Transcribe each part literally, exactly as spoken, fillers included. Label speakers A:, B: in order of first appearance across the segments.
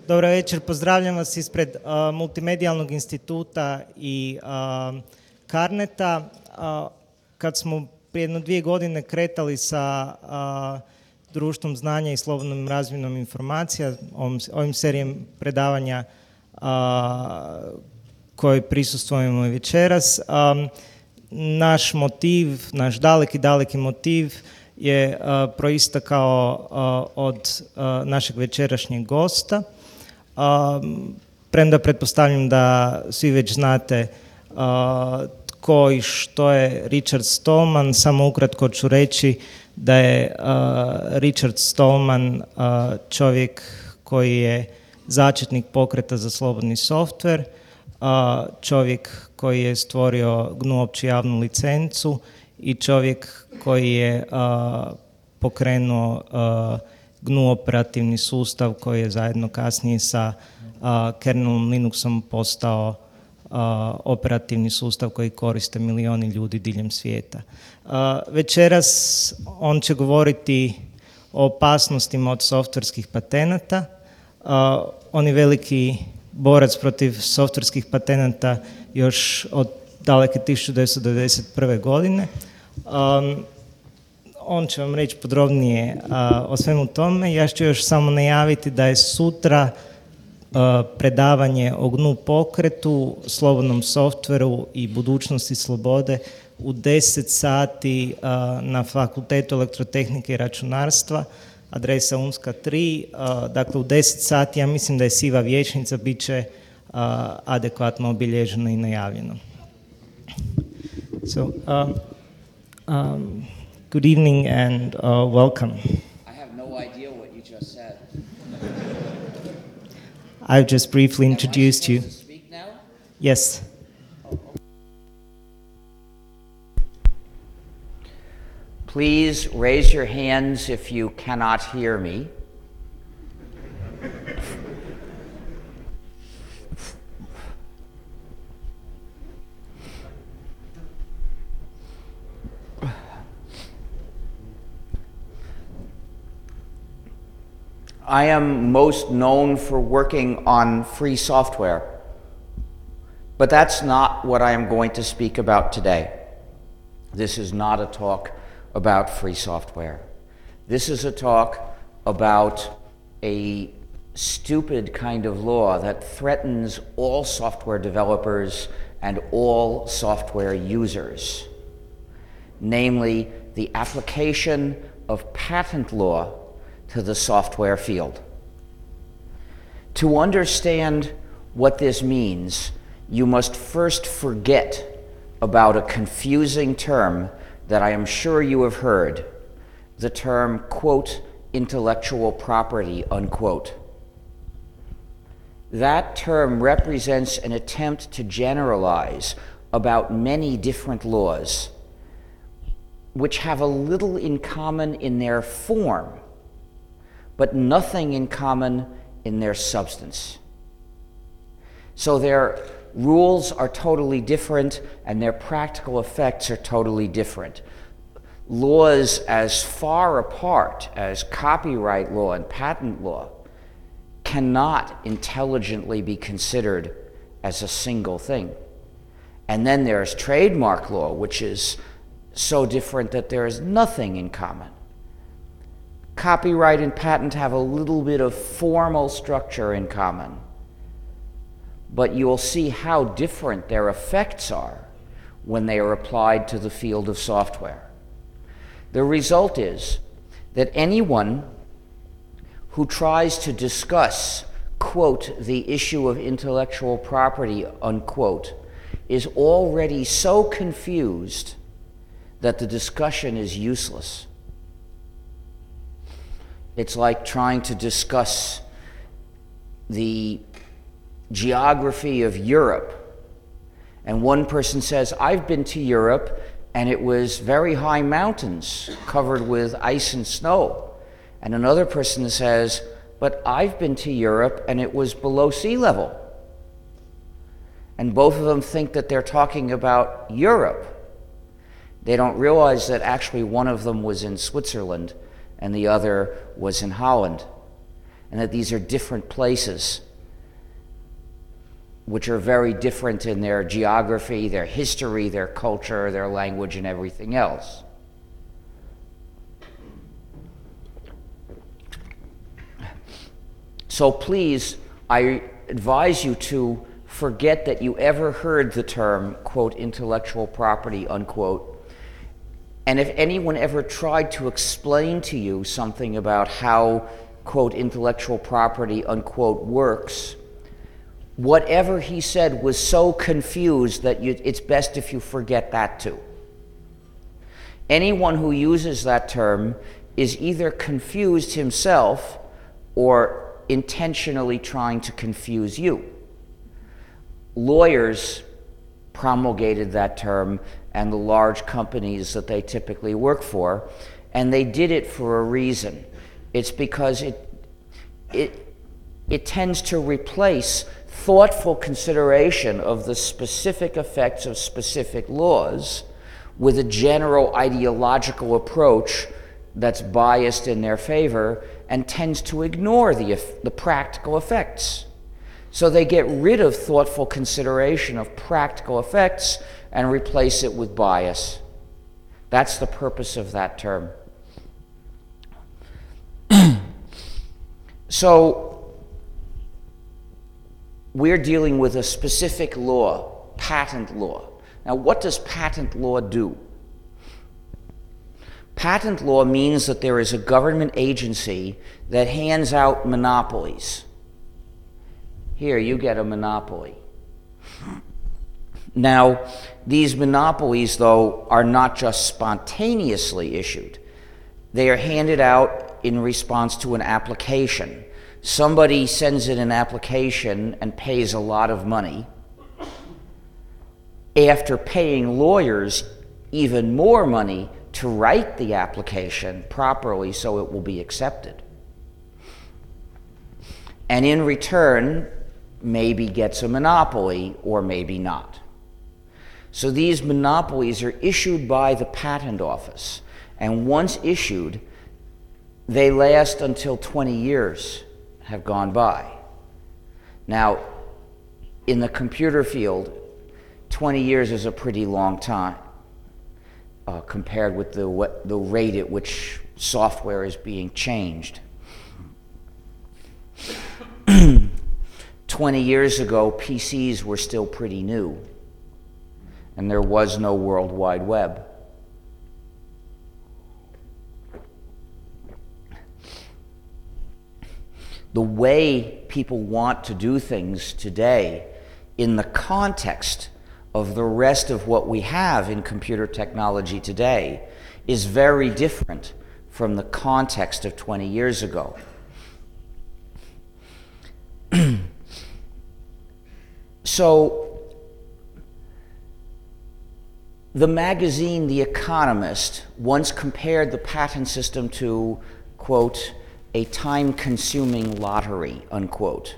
A: Dobro večer, pozdravljam vas ispred uh, Multimedijalnog instituta i uh, Carneta. Uh, kad smo prije jedno dvije godine kretali sa uh, društvom znanja i slobodnom razmjenom informacija, ovim, ovim serijem predavanja uh, koji prisustvujemo večeras, um, naš motiv, naš daleki, daleki motiv je uh, proistakao uh, od uh, našeg večerašnjeg gosta. Um, premda pretpostavljam da svi već znate uh, tko i što je Richard Stallman, samo ukratko ću reći da je uh, Richard Stallman uh, čovjek koji je začetnik pokreta za slobodni softver, uh, čovjek koji je stvorio G N U opću javnu licencu i čovjek koji je uh, pokrenuo uh, G N U operativni sustav koji je zajedno kasnije sa uh, kernelom Linuxom postao uh, operativni sustav koji koriste milioni ljudi diljem svijeta. Uh, večeras on će govoriti o opasnostima od softverskih patenata. Uh, on je veliki borac protiv softverskih patenata još od daleke tisuću devetsto devedeset prve. godine. Um, On će vam reći podrobnije uh, o svemu tome. Ja ću još samo najaviti da je sutra uh, predavanje o G N U pokretu, slobodnom softveru i budućnosti slobode u deset sati uh, na Fakultetu elektrotehnike i računarstva, adresa Unska tri. Uh, dakle, u deset sati, ja mislim da je siva vijećnica, bit će uh, adekvatno obilježeno i najavljeno. So, um, um, Good evening and uh, welcome.
B: I have no idea what you just said.
A: I've just briefly introduced you.
B: Am I supposed to speak now?
A: Yes.
B: Please raise your hands if you cannot hear me. I am most known for working on free software, but that's not what I am going to speak about today. This is not a talk about free software. This is a talk about a stupid kind of law that threatens all software developers and all software users, namely the application of patent law to the software field. To understand what this means, you must first forget about a confusing term that I am sure you have heard, the term, quote, intellectual property, unquote. That term represents an attempt to generalize about many different laws, which have a little in common in their form, but nothing in common in their substance. So their rules are totally different and their practical effects are totally different. Laws as far apart as copyright law and patent law cannot intelligently be considered as a single thing. And then there's trademark law, which is so different that there is nothing in common. Copyright and patent have a little bit of formal structure in common, but you will see how different their effects are when they are applied to the field of software. The result is that anyone who tries to discuss, quote, the issue of intellectual property, unquote, is already so confused that the discussion is useless. It's like trying to discuss the geography of Europe. And one person says, I've been to Europe and it was very high mountains covered with ice and snow. And another person says, but I've been to Europe and it was below sea level. And both of them think that they're talking about Europe. They don't realize that actually one of them was in Switzerland and the other was in Holland. and that these are different places, which are very different in their geography, their history, their culture, their language, and everything else. So please, I advise you to forget that you ever heard the term, quote, intellectual property, unquote. And if anyone ever tried to explain to you something about how, quote, intellectual property, unquote, works, whatever he said was so confused that you, it's best if you forget that too. Anyone who uses that term is either confused himself or intentionally trying to confuse you. Lawyers promulgated that term, and the large companies that they typically work for, and they did it for a reason. It's because it, it, it tends to replace thoughtful consideration of the specific effects of specific laws with a general ideological approach that's biased in their favor and tends to ignore the, the practical effects. So they get rid of thoughtful consideration of practical effects and replace it with bias. That's the purpose of that term. So we're dealing with a specific law, patent law. Now, what does patent law do? Patent law means that there is a government agency that hands out monopolies. Here, you get a monopoly. Now, these monopolies, though, are not just spontaneously issued. They are handed out in response to an application. Somebody sends in an application and pays a lot of money. After paying lawyers even more money to write the application properly so it will be accepted. And in return, maybe gets a monopoly or maybe not. So these monopolies are issued by the patent office, and once issued, they last until twenty years have gone by. Now, in the computer field, twenty years is a pretty long time uh, compared with the, the rate at which software is being changed. twenty years ago, P Cs were still pretty new, and there was no World Wide Web. The way people want to do things today in the context of the rest of what we have in computer technology today is very different from the context of twenty years ago. So, the magazine The Economist once compared the patent system to, quote, a time-consuming lottery, unquote.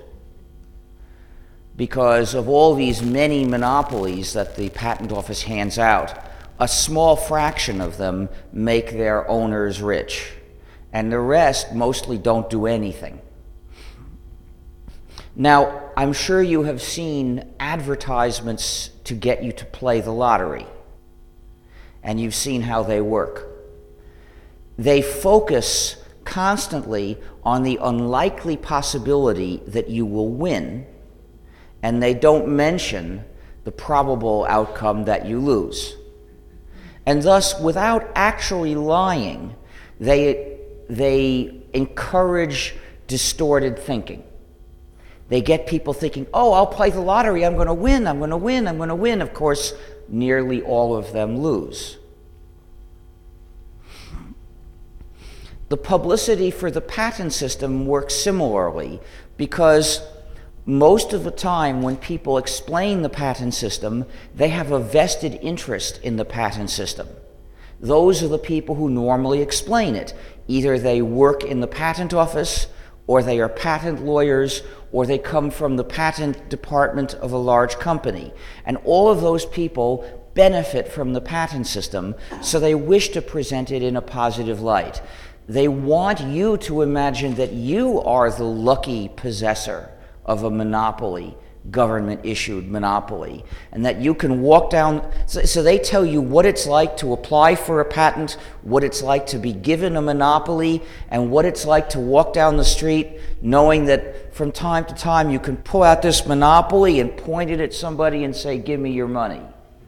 B: Because of all these many monopolies that the patent office hands out, a small fraction of them make their owners rich, and the rest mostly don't do anything. Now, I'm sure you have seen advertisements to get you to play the lottery, and you've seen how they work. They focus constantly on the unlikely possibility that you will win, and they don't mention the probable outcome that you lose. And thus, without actually lying, they, they encourage distorted thinking. They get people thinking, oh, I'll play the lottery, I'm going to win, I'm going to win, I'm going to win. Of course, nearly all of them lose. The publicity for the patent system works similarly, because most of the time when people explain the patent system, they have a vested interest in the patent system. Those are the people who normally explain it. Either they work in the patent office, or they are patent lawyers, or they come from the patent department of a large company. And all of those people benefit from the patent system, so they wish to present it in a positive light. They want you to imagine that you are the lucky possessor of a monopoly, government-issued monopoly, and that you can walk down. So, so they tell you what it's like to apply for a patent, what it's like to be given a monopoly, and what it's like to walk down the street knowing that from time to time you can pull out this monopoly and point it at somebody and say, "Give me your money."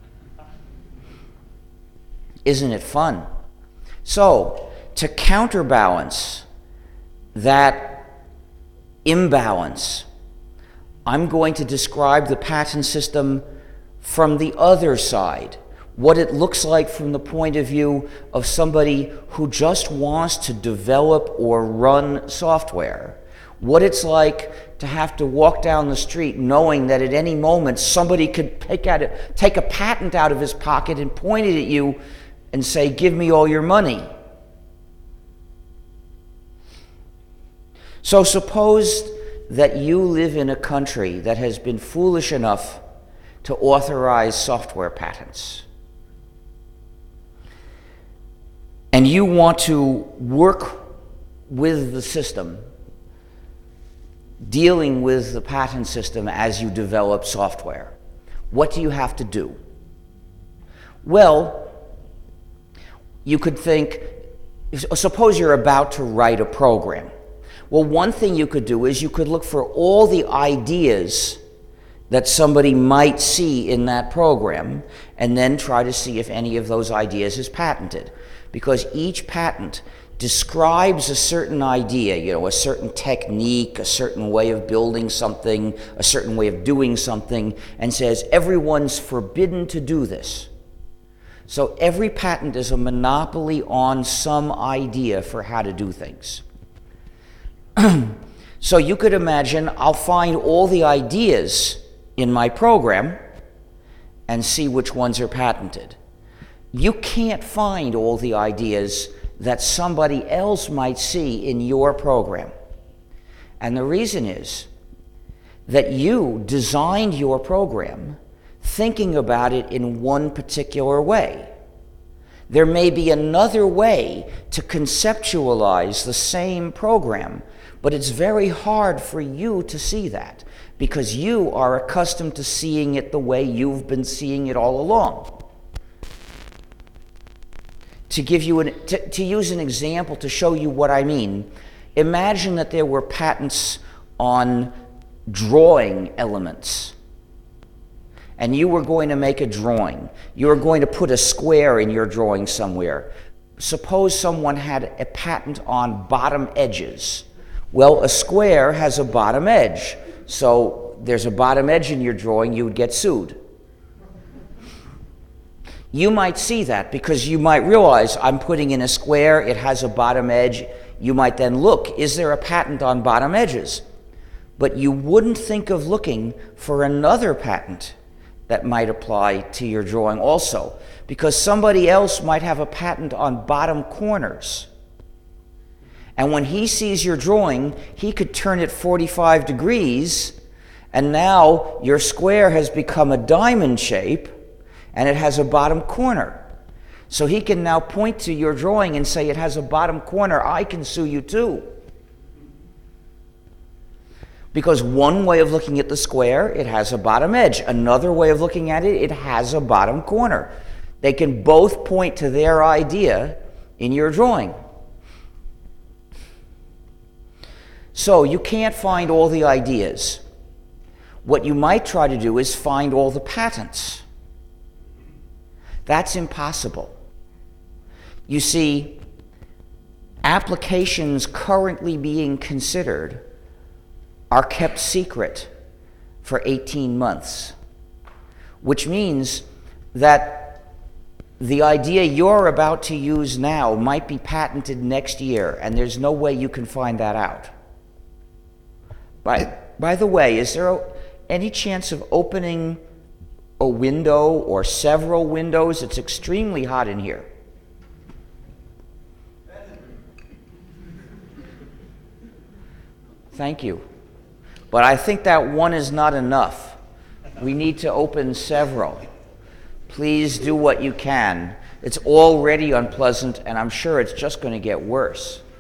B: Isn't it fun? So, to counterbalance that imbalance, I'm going to describe the patent system from the other side, what it looks like from the point of view of somebody who just wants to develop or run software, what it's like to have to walk down the street knowing that at any moment somebody could pick at it, take a patent out of his pocket and point it at you and say, "Give me all your money." So suppose that you live in a country that has been foolish enough to authorize software patents. And you want to work with the system, dealing with the patent system as you develop software. What do you have to do? Well, you could think, suppose you're about to write a program. Well, one thing you could do is you could look for all the ideas that somebody might see in that program and then try to see if any of those ideas is patented. Because each patent describes a certain idea, you know, a certain technique, a certain way of building something, a certain way of doing something, and says everyone's forbidden to do this. So every patent is a monopoly on some idea for how to do things. So you could imagine I'll find all the ideas in my program and see which ones are patented. You can't find all the ideas that somebody else might see in your program. And the reason is that you designed your program thinking about it in one particular way. There may be another way to conceptualize the same program, but it's very hard for you to see that because you are accustomed to seeing it the way you've been seeing it all along. To give you an, to, to use an example to show you what I mean, imagine that there were patents on drawing elements. And you were going to make a drawing. You were going to put a square in your drawing somewhere. Suppose someone had a patent on bottom edges. Well, a square has a bottom edge. So there's a bottom edge in your drawing, you would get sued. You might see that because you might realize I'm putting in a square, it has a bottom edge. You might then look, is there a patent on bottom edges? But you wouldn't think of looking for another patent that might apply to your drawing also, because somebody else might have a patent on bottom corners. And when he sees your drawing, he could turn it forty-five degrees, and now your square has become a diamond shape, and it has a bottom corner. So he can now point to your drawing and say, it has a bottom corner, I can sue you too. Because one way of looking at the square, it has a bottom edge. Another way of looking at it, it has a bottom corner. They can both point to their idea in your drawing. So you can't find all the ideas. What you might try to do is find all the patents. That's impossible. You see, applications currently being considered are kept secret for eighteen months, which means that the idea you're about to use now might be patented next year, and there's no way you can find that out. By, by the way, is there any chance of opening a window or several windows? It's extremely hot in here. Thank you. But I think that one is not enough. We need to open several. Please do what you can. It's already unpleasant, and I'm sure it's just going to get worse.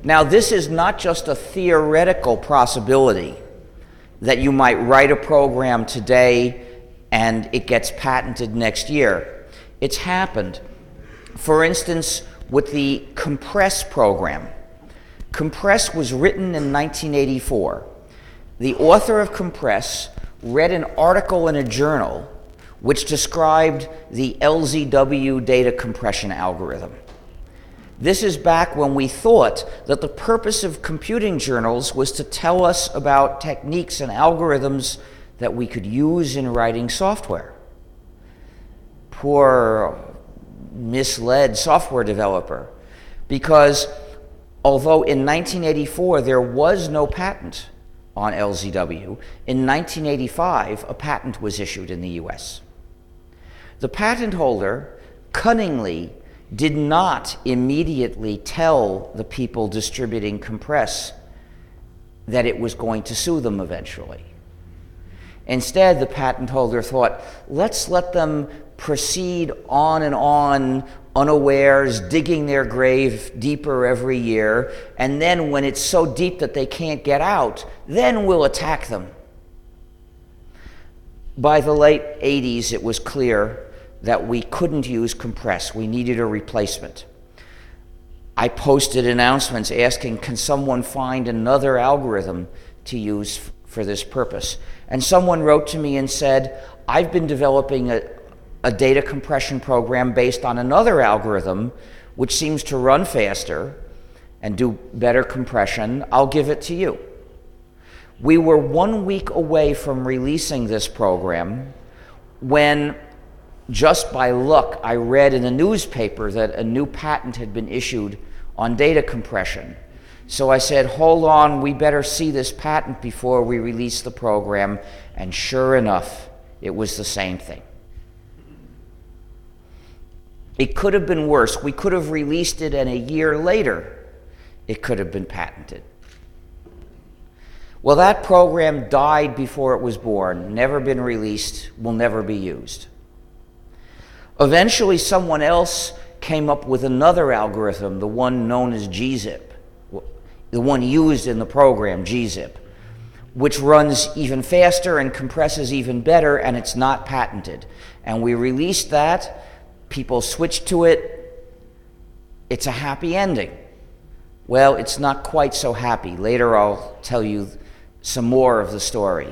B: Now, this is not just a theoretical possibility that you might write a program today and it gets patented next year. It's happened. For instance, with the Compress program. Compress was written in nineteen eighty-four. The author of Compress read an article in a journal which described the L Z W data compression algorithm. This is back when we thought that the purpose of computing journals was to tell us about techniques and algorithms that we could use in writing software. Poor, misled software developer. Because although in nineteen eighty-four there was no patent on L Z W, in nineteen eighty-five a patent was issued in the U S. The patent holder cunningly did not immediately tell the people distributing Compress that it was going to sue them eventually. Instead, the patent holder thought, let's let them proceed on and on, unawares, digging their grave deeper every year, and then when it's so deep that they can't get out, then we'll attack them. By the late eighties, it was clear that we couldn't use Compress. We needed a replacement. I posted announcements asking, can someone find another algorithm to use f- for this purpose? And someone wrote to me and said, I've been developing a, a data compression program based on another algorithm which seems to run faster and do better compression. I'll give it to you. We were one week away from releasing this program when, just by luck, I read in a newspaper that a new patent had been issued on data compression. So I said, hold on, we better see this patent before we release the program. And sure enough, it was the same thing. It could have been worse. We could have released it, and a year later, it could have been patented. Well, that program died before it was born, never been released, will never be used. Eventually, someone else came up with another algorithm, the one known as G zip, the one used in the program, G zip, which runs even faster and compresses even better, and it's not patented. And we released that, people switched to it, it's a happy ending. Well, it's not quite so happy. Later I'll tell you some more of the story.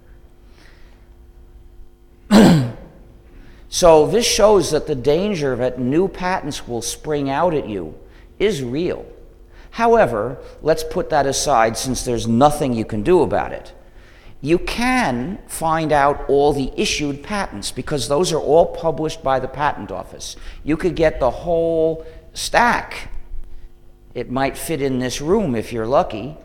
B: So this shows that the danger that new patents will spring out at you is real. However, let's put that aside since there's nothing you can do about it. You can find out all the issued patents because those are all published by the Patent Office. You could get the whole stack. It might fit in this room if you're lucky.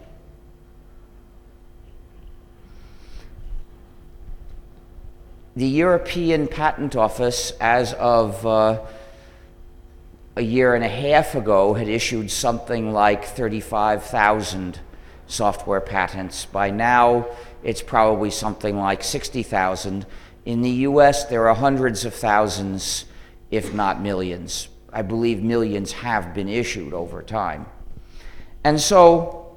B: The European Patent Office, as of uh, a year and a half ago, had issued something like thirty-five thousand software patents. By now, it's probably something like sixty thousand. In the U S, there are hundreds of thousands, if not millions. I believe millions have been issued over time. And so,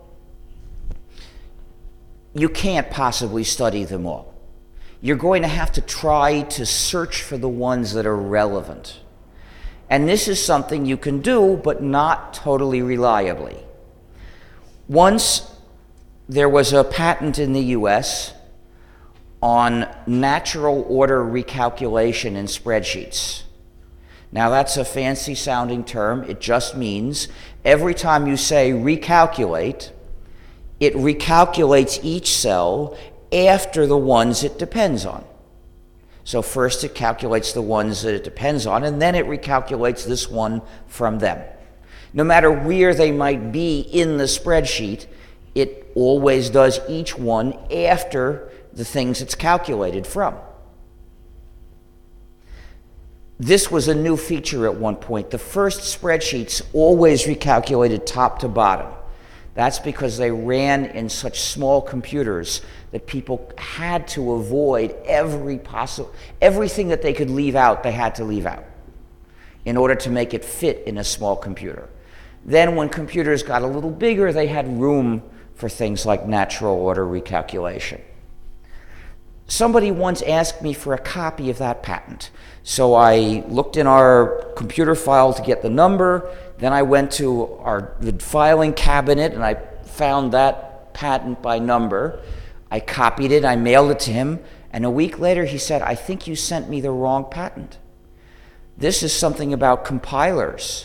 B: you can't possibly study them all. You're going to have to try to search for the ones that are relevant. And this is something you can do, but not totally reliably. Once there was a patent in the U S on natural order recalculation in spreadsheets. Now that's a fancy sounding term. It just means every time you say recalculate, it recalculates each cell after the ones it depends on. So first it calculates the ones that it depends on, and then it recalculates this one from them. No matter where they might be in the spreadsheet, it always does each one after the things it's calculated from. This was a new feature at one point. The first spreadsheets always recalculated top to bottom. That's because they ran in such small computers that people had to avoid every possible, everything that they could leave out, they had to leave out in order to make it fit in a small computer. Then when computers got a little bigger, they had room for things like natural order recalculation. Somebody once asked me for a copy of that patent. So I looked in our computer file to get the number, then I went to our the filing cabinet and I found that patent by number. I copied it, I mailed it to him, and a week later he said, "I think you sent me the wrong patent. This is something about compilers."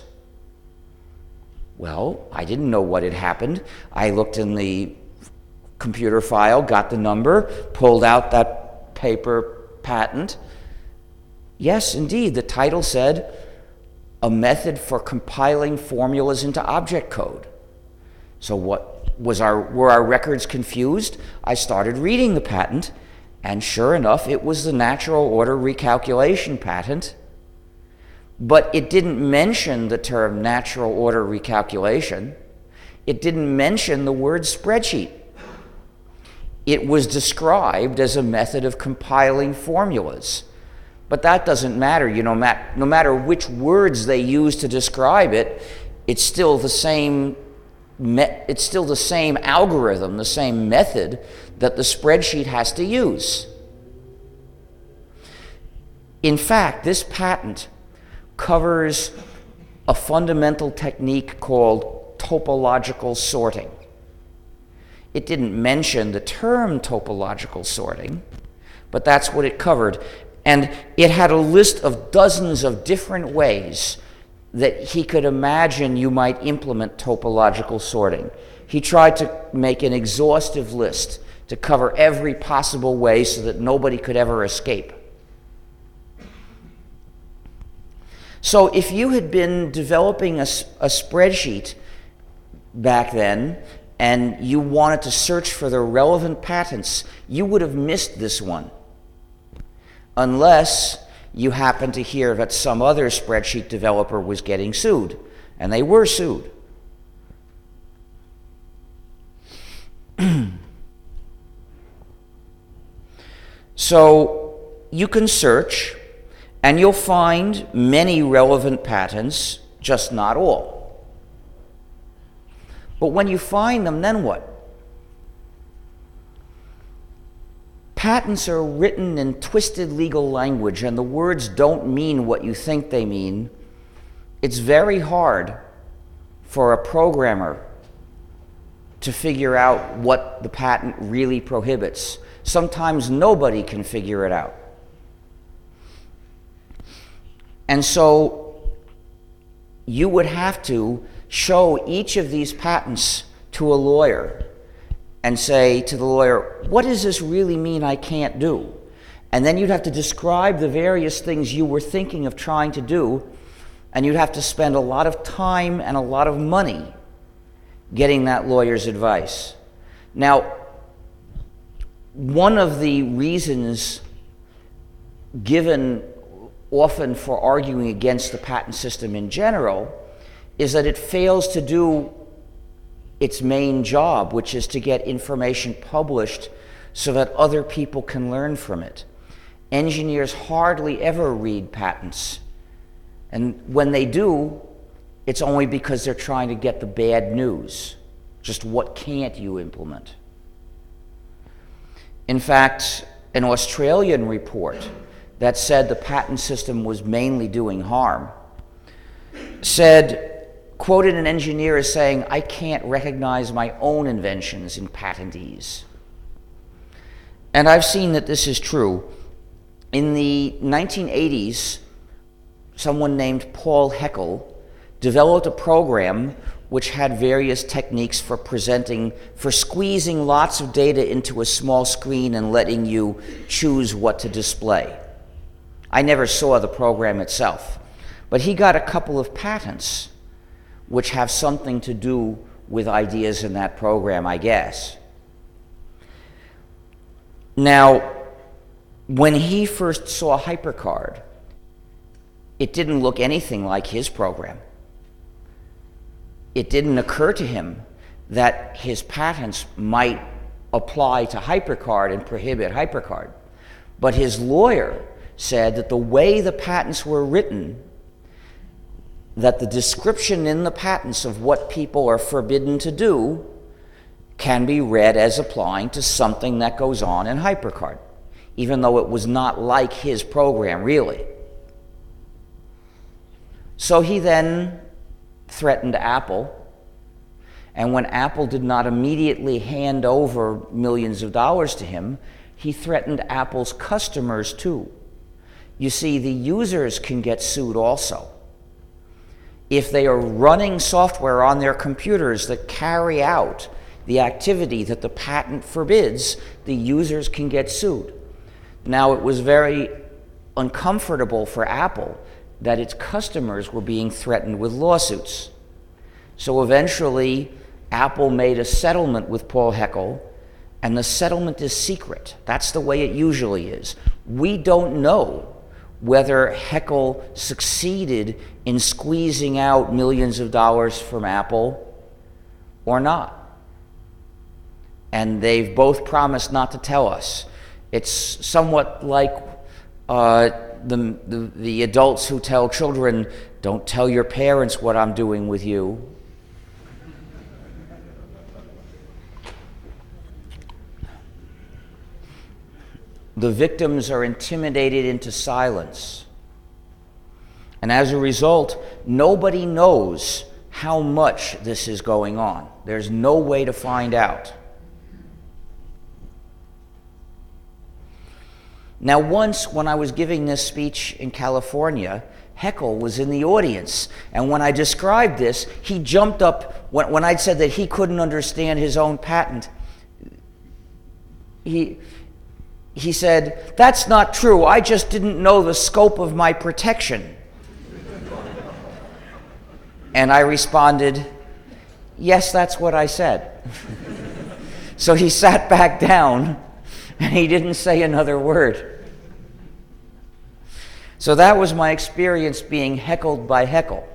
B: Well, I didn't know what had happened. I looked in the computer file, got the number, pulled out that paper patent. Yes, indeed, the title said, "A method for compiling formulas into object code." So what was our, were our records confused? I started reading the patent, and sure enough, it was the natural order recalculation patent. But it didn't mention the term natural order recalculation. It didn't mention the word spreadsheet. It was described as a method of compiling formulas. But that doesn't matter. You know, no matter which words they use to describe it, it's still the same, it's still the same algorithm, the same method that the spreadsheet has to use. In fact, this patent covers a fundamental technique called topological sorting. It didn't mention the term topological sorting, but that's what it covered. And it had a list of dozens of different ways that he could imagine you might implement topological sorting. He tried to make an exhaustive list to cover every possible way so that nobody could ever escape. So if you had been developing a, a spreadsheet back then and you wanted to search for the relevant patents, you would have missed this one, unless you happened to hear that some other spreadsheet developer was getting sued, and they were sued. So you can search, and you'll find many relevant patents, just not all. But when you find them, then what? Patents are written in twisted legal language, and the words don't mean what you think they mean. It's very hard for a programmer to figure out what the patent really prohibits. Sometimes nobody can figure it out. And so you would have to show each of these patents to a lawyer and say to the lawyer, what does this really mean I can't do? And then you'd have to describe the various things you were thinking of trying to do, and you'd have to spend a lot of time and a lot of money getting that lawyer's advice. Now, one of the reasons given often for arguing against the patent system in general is that it fails to do its main job, which is to get information published so that other people can learn from it. Engineers hardly ever read patents, and when they do, it's only because they're trying to get the bad news. Just what can't you implement? In fact, an Australian report that said the patent system was mainly doing harm said, quoted an engineer as saying, I can't recognize my own inventions in patentees. And I've seen that this is true. In the nineteen eighties, someone named Paul Heckel developed a program which had various techniques for presenting, for squeezing lots of data into a small screen and letting you choose what to display. I never saw the program itself, but he got a couple of patents which have something to do with ideas in that program, I guess. Now, when he first saw HyperCard, it didn't look anything like his program. It didn't occur to him that his patents might apply to HyperCard and prohibit HyperCard. But his lawyer said that the way the patents were written, that the description in the patents of what people are forbidden to do can be read as applying to something that goes on in HyperCard, even though it was not like his program, really. So he then threatened Apple, and when Apple did not immediately hand over millions of dollars to him, he threatened Apple's customers too. You see, the users can get sued also. If they are running software on their computers that carry out the activity that the patent forbids, the users can get sued. Now, it was very uncomfortable for Apple that its customers were being threatened with lawsuits. So eventually, Apple made a settlement with Paul Heckel, and the settlement is secret. That's the way it usually is. We don't know whether Heckel succeeded in squeezing out millions of dollars from Apple or not. And they've both promised not to tell us. It's somewhat like uh, the, the, the adults who tell children, don't tell your parents what I'm doing with you. The victims are intimidated into silence. And as a result, nobody knows how much this is going on. There's no way to find out. Now, once when I was giving this speech in California, Heckel was in the audience. And when I described this, he jumped up. When, when I'd said that he couldn't understand his own patent, he... He said, "That's not true. I just didn't know the scope of my protection." And I responded, "Yes, that's what I said." So he sat back down and he didn't say another word. So that was my experience being heckled by Heckel.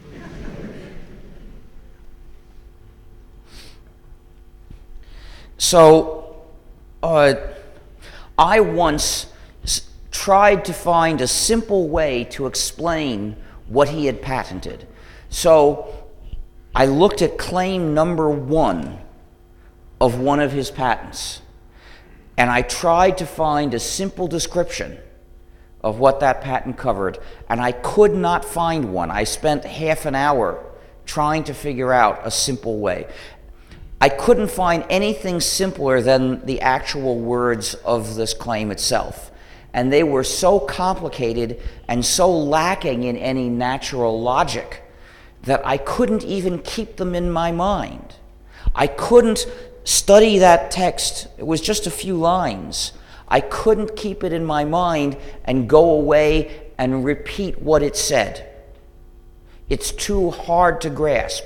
B: So, uh, I once s- tried to find a simple way to explain what he had patented. So I looked at claim number one of one of his patents, and I tried to find a simple description of what that patent covered, and I could not find one. I spent half an hour trying to figure out a simple way. I couldn't find anything simpler than the actual words of this claim itself. And they were so complicated and so lacking in any natural logic that I couldn't even keep them in my mind. I couldn't study that text. It was just a few lines. I couldn't keep it in my mind and go away and repeat what it said. It's too hard to grasp.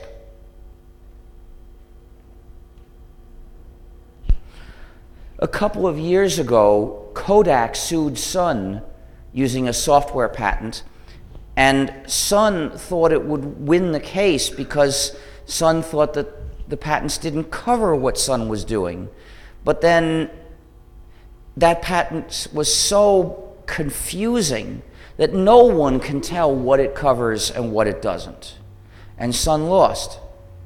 B: A couple of years ago, Kodak sued Sun using a software patent, and Sun thought it would win the case because Sun thought that the patents didn't cover what Sun was doing. But then that patent was so confusing that no one can tell what it covers and what it doesn't. And Sun lost.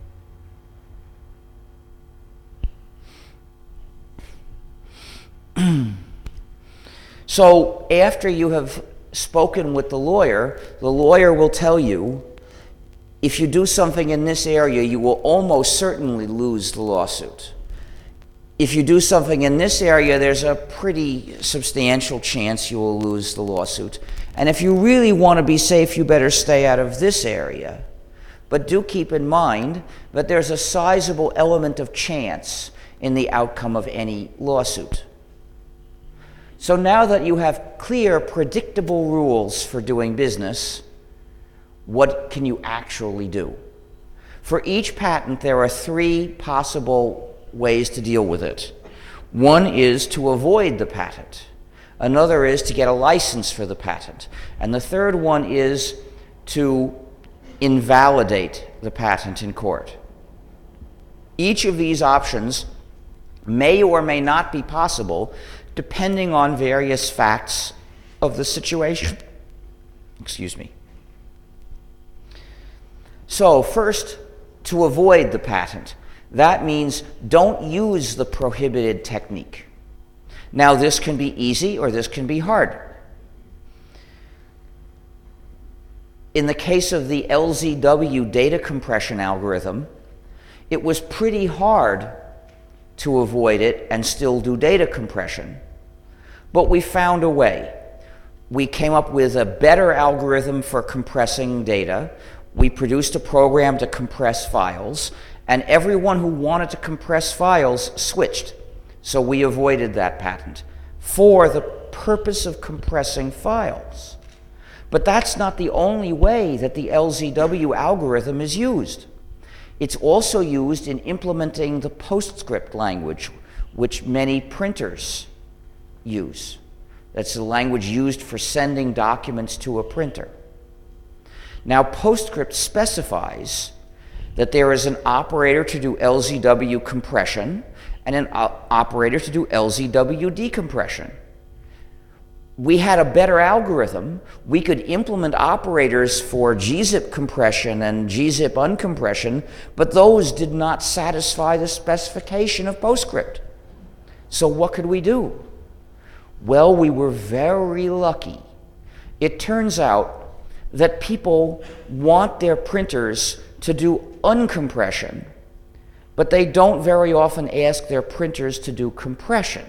B: So after you have spoken with the lawyer, the lawyer will tell you, if you do something in this area, you will almost certainly lose the lawsuit. If you do something in this area, there's a pretty substantial chance you will lose the lawsuit. And if you really want to be safe, you better stay out of this area. But do keep in mind that there's a sizable element of chance in the outcome of any lawsuit. So now that you have clear, predictable rules for doing business, what can you actually do? For each patent, there are three possible ways to deal with it. One is to avoid the patent. Another is to get a license for the patent. And the third one is to invalidate the patent in court. Each of these options may or may not be possible depending on various facts of the situation. Excuse me. So first, to avoid the patent, that means don't use the prohibited technique. Now this can be easy or this can be hard. In the case of the L Z W data compression algorithm, it was pretty hard to avoid it and still do data compression. But we found a way. We came up with a better algorithm for compressing data. We produced a program to compress files, and everyone who wanted to compress files switched. So we avoided that patent for the purpose of compressing files. But that's not the only way that the L Z W algorithm is used. It's also used in implementing the PostScript language, which many printers use. That's the language used for sending documents to a printer. Now, PostScript specifies that there is an operator to do L Z W compression and an operator to do L Z W decompression. We had a better algorithm. We could implement operators for gzip compression and gzip uncompression, but those did not satisfy the specification of PostScript. So what could we do? Well, we were very lucky. It turns out that people want their printers to do uncompression, but they don't very often ask their printers to do compression.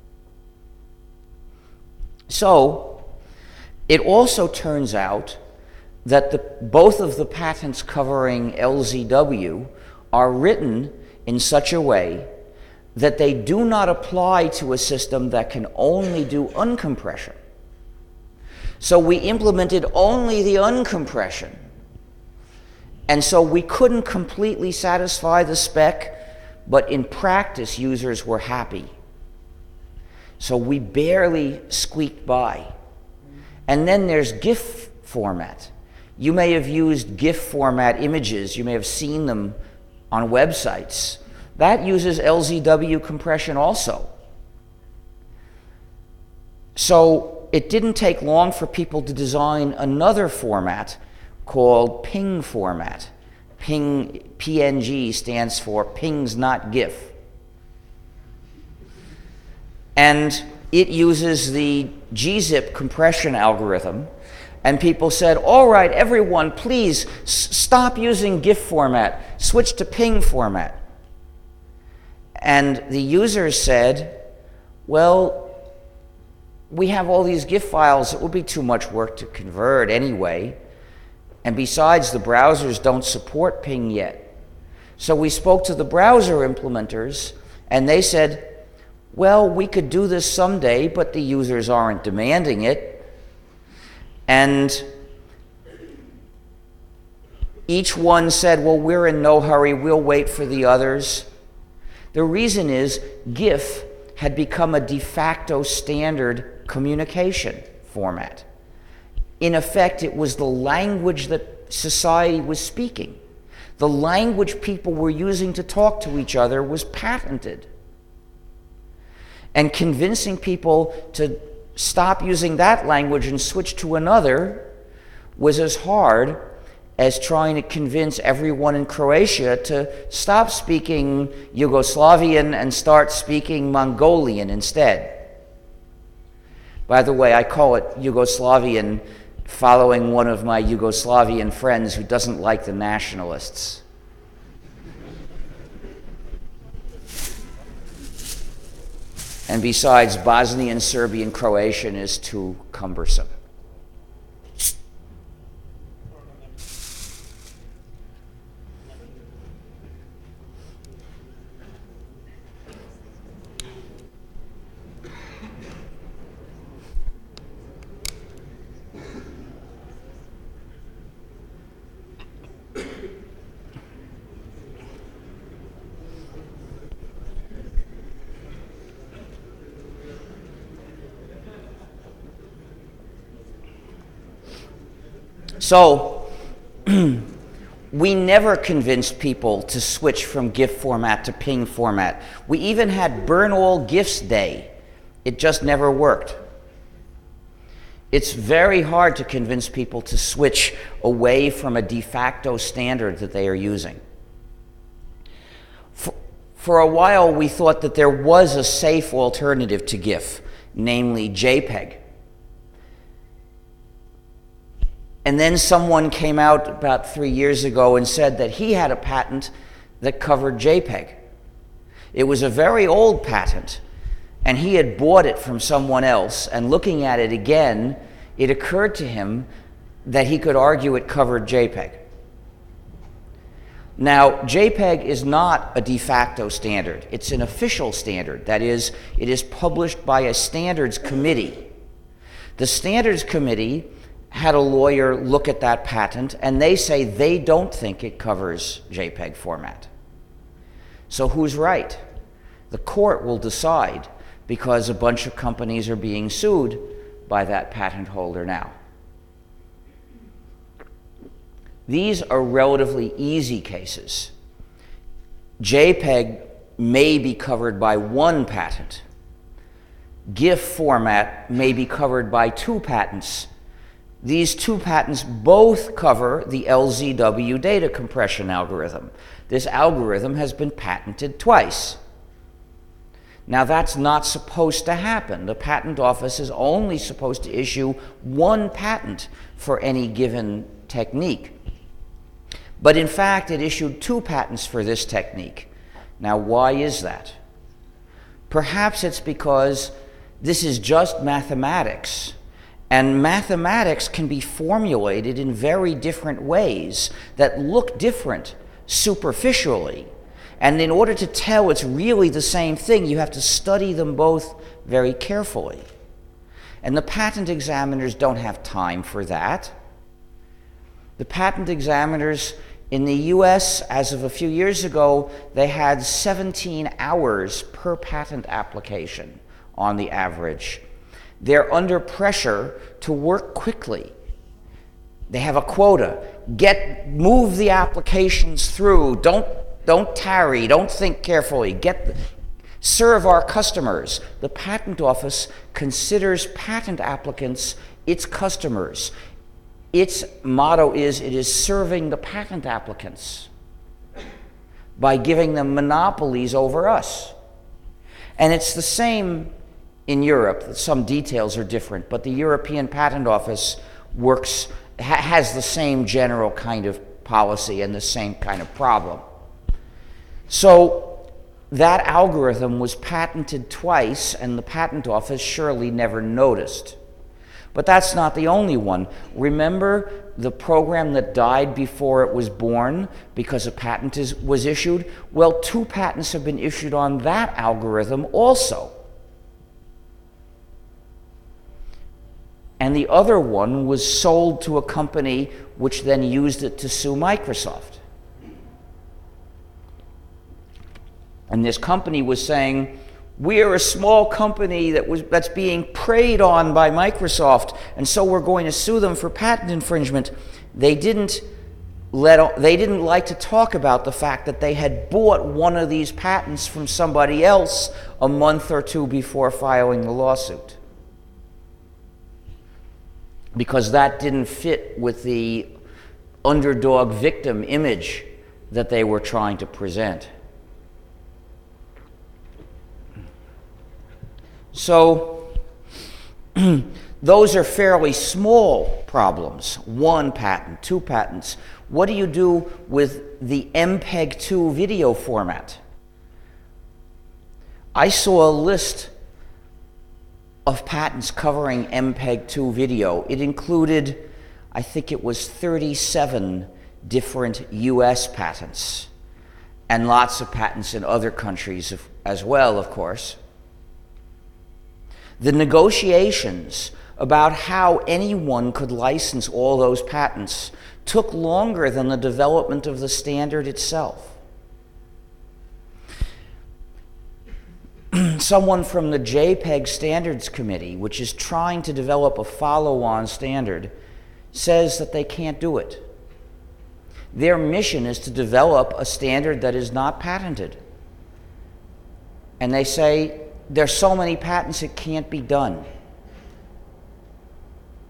B: So it also turns out that the, both of the patents covering L Z W are written in such a way that they do not apply to a system that can only do uncompression. So we implemented only the uncompression. And so we couldn't completely satisfy the spec, but in practice, users were happy. So we barely squeaked by. And then there's GIF format. You may have used GIF format images. You may have seen them on websites. That uses L Z W compression also. So it didn't take long for people to design another format called PNG format. PNG, P N G stands for Pings Not GIF. And it uses the gzip compression algorithm. And people said, all right, everyone, please s- stop using GIF format. Switch to PNG format. And the users said, well, we have all these GIF files. It would be too much work to convert anyway. And besides, the browsers don't support PNG yet. So we spoke to the browser implementers, and they said, well, we could do this someday, but the users aren't demanding it. And each one said, well, we're in no hurry, we'll wait for the others. The reason is GIF had become a de facto standard communication format. In effect, it was the language that society was speaking. The language people were using to talk to each other was patented. And convincing people to stop using that language and switch to another was as hard as trying to convince everyone in Croatia to stop speaking Yugoslavian and start speaking Mongolian instead. By the way, I call it Yugoslavian following one of my Yugoslavian friends who doesn't like the nationalists. And besides, Bosnian, Serbian, Croatian is too cumbersome. So, we never convinced people to switch from GIF format to PNG format. We even had Burn All GIFs Day. It just never worked. It's very hard to convince people to switch away from a de facto standard that they are using. For, for a while, we thought that there was a safe alternative to GIF, namely JPEG. And then someone came out about three years ago and said that he had a patent that covered JPEG. It was a very old patent, and he had bought it from someone else, and looking at it again, it occurred to him that he could argue it covered JPEG. Now, JPEG is not a de facto standard. It's an official standard. That is, it is published by a standards committee. The standards committee had a lawyer look at that patent, and they say they don't think it covers JPEG format. So who's right? The court will decide, because a bunch of companies are being sued by that patent holder now. These are relatively easy cases. JPEG may be covered by one patent. GIF format may be covered by two patents. These two patents both cover the L Z W data compression algorithm. This algorithm has been patented twice. Now, that's not supposed to happen. The patent office is only supposed to issue one patent for any given technique. But in fact, it issued two patents for this technique. Now, why is that? Perhaps it's because this is just mathematics. And mathematics can be formulated in very different ways that look different superficially. And in order to tell it's really the same thing, you have to study them both very carefully. And the patent examiners don't have time for that. The patent examiners in the U S, as of a few years ago, they had seventeen hours per patent application on the average. They're under pressure to work quickly. They have a quota. Get, move the applications through. Don't, don't tarry. Don't think carefully. Get, the, serve our customers. The patent office considers patent applicants its customers. Its motto is it is serving the patent applicants by giving them monopolies over us. And it's the same in Europe. Some details are different, but the European Patent Office works, ha has the same general kind of policy and the same kind of problem. So that algorithm was patented twice, and the Patent Office surely never noticed. But that's not the only one. Remember the program that died before it was born because a patent is, was issued? Well, two patents have been issued on that algorithm also. And the other one was sold to a company which then used it to sue Microsoft. And this company was saying, we're a small company that was, that's being preyed on by Microsoft, and so we're going to sue them for patent infringement. They didn't, let, they didn't like to talk about the fact that they had bought one of these patents from somebody else a month or two before filing the lawsuit, because that didn't fit with the underdog victim image that they were trying to present. So those are fairly small problems. One patent, two patents. What do you do with the M P E G two video format? I saw a list of patents covering M P E G two video. It included, I think it was thirty-seven different U S patents, and lots of patents in other countries as well, of course. The negotiations about how anyone could license all those patents took longer than the development of the standard itself. Someone from the JPEG Standards Committee, which is trying to develop a follow-on standard, says that they can't do it. Their mission is to develop a standard that is not patented. And they say, there's so many patents it can't be done.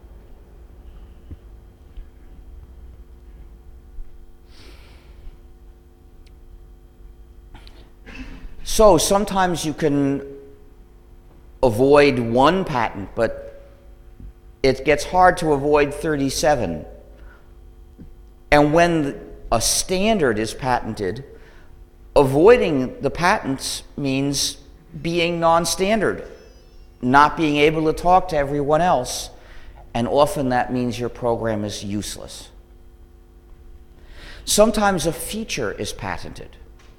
B: So sometimes you can avoid one patent, but it gets hard to avoid thirty-seven. And when a standard is patented, avoiding the patents means being non-standard, not being able to talk to everyone else, and often that means your program is useless. Sometimes a feature is patented,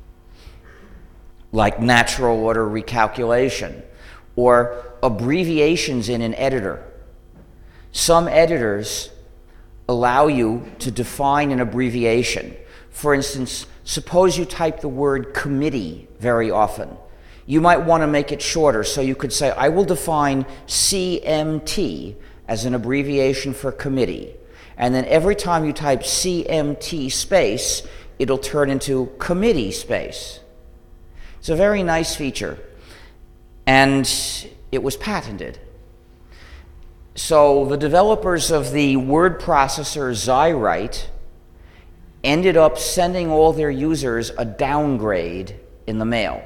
B: like natural order recalculation or abbreviations in an editor. Some editors allow you to define an abbreviation. For instance, suppose you type the word committee very often. You might want to make it shorter, so you could say, I will define C M T as an abbreviation for committee. And then every time you type C M T space, it'll turn into committee space. It's a very nice feature, and it was patented. So the developers of the word processor Xywrite ended up sending all their users a downgrade in the mail.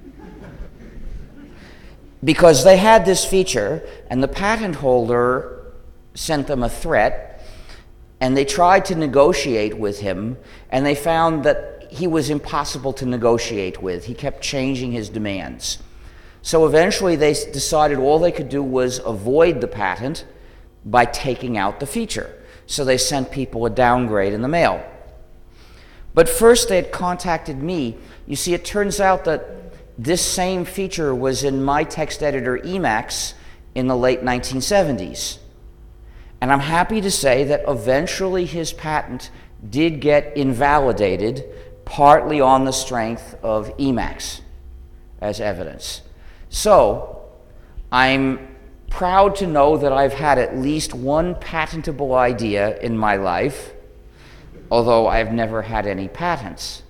B: Because they had this feature, and the patent holder sent them a threat, and they tried to negotiate with him, and they found that he was impossible to negotiate with. He kept changing his demands. So eventually they decided all they could do was avoid the patent by taking out the feature. So they sent people a downgrade in the mail. But first they had contacted me. You see, it turns out that this same feature was in my text editor Emacs in the late nineteen seventies. And I'm happy to say that eventually his patent did get invalidated, partly on the strength of Emacs as evidence. So I'm proud to know that I've had at least one patentable idea in my life, although I've never had any patents.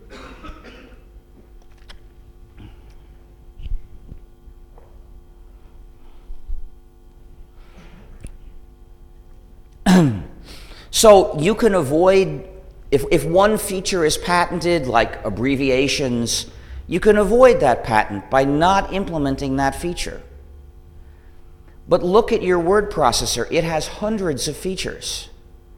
B: So you can avoid, if, if one feature is patented, like abbreviations, you can avoid that patent by not implementing that feature. But look at your word processor. It has hundreds of features.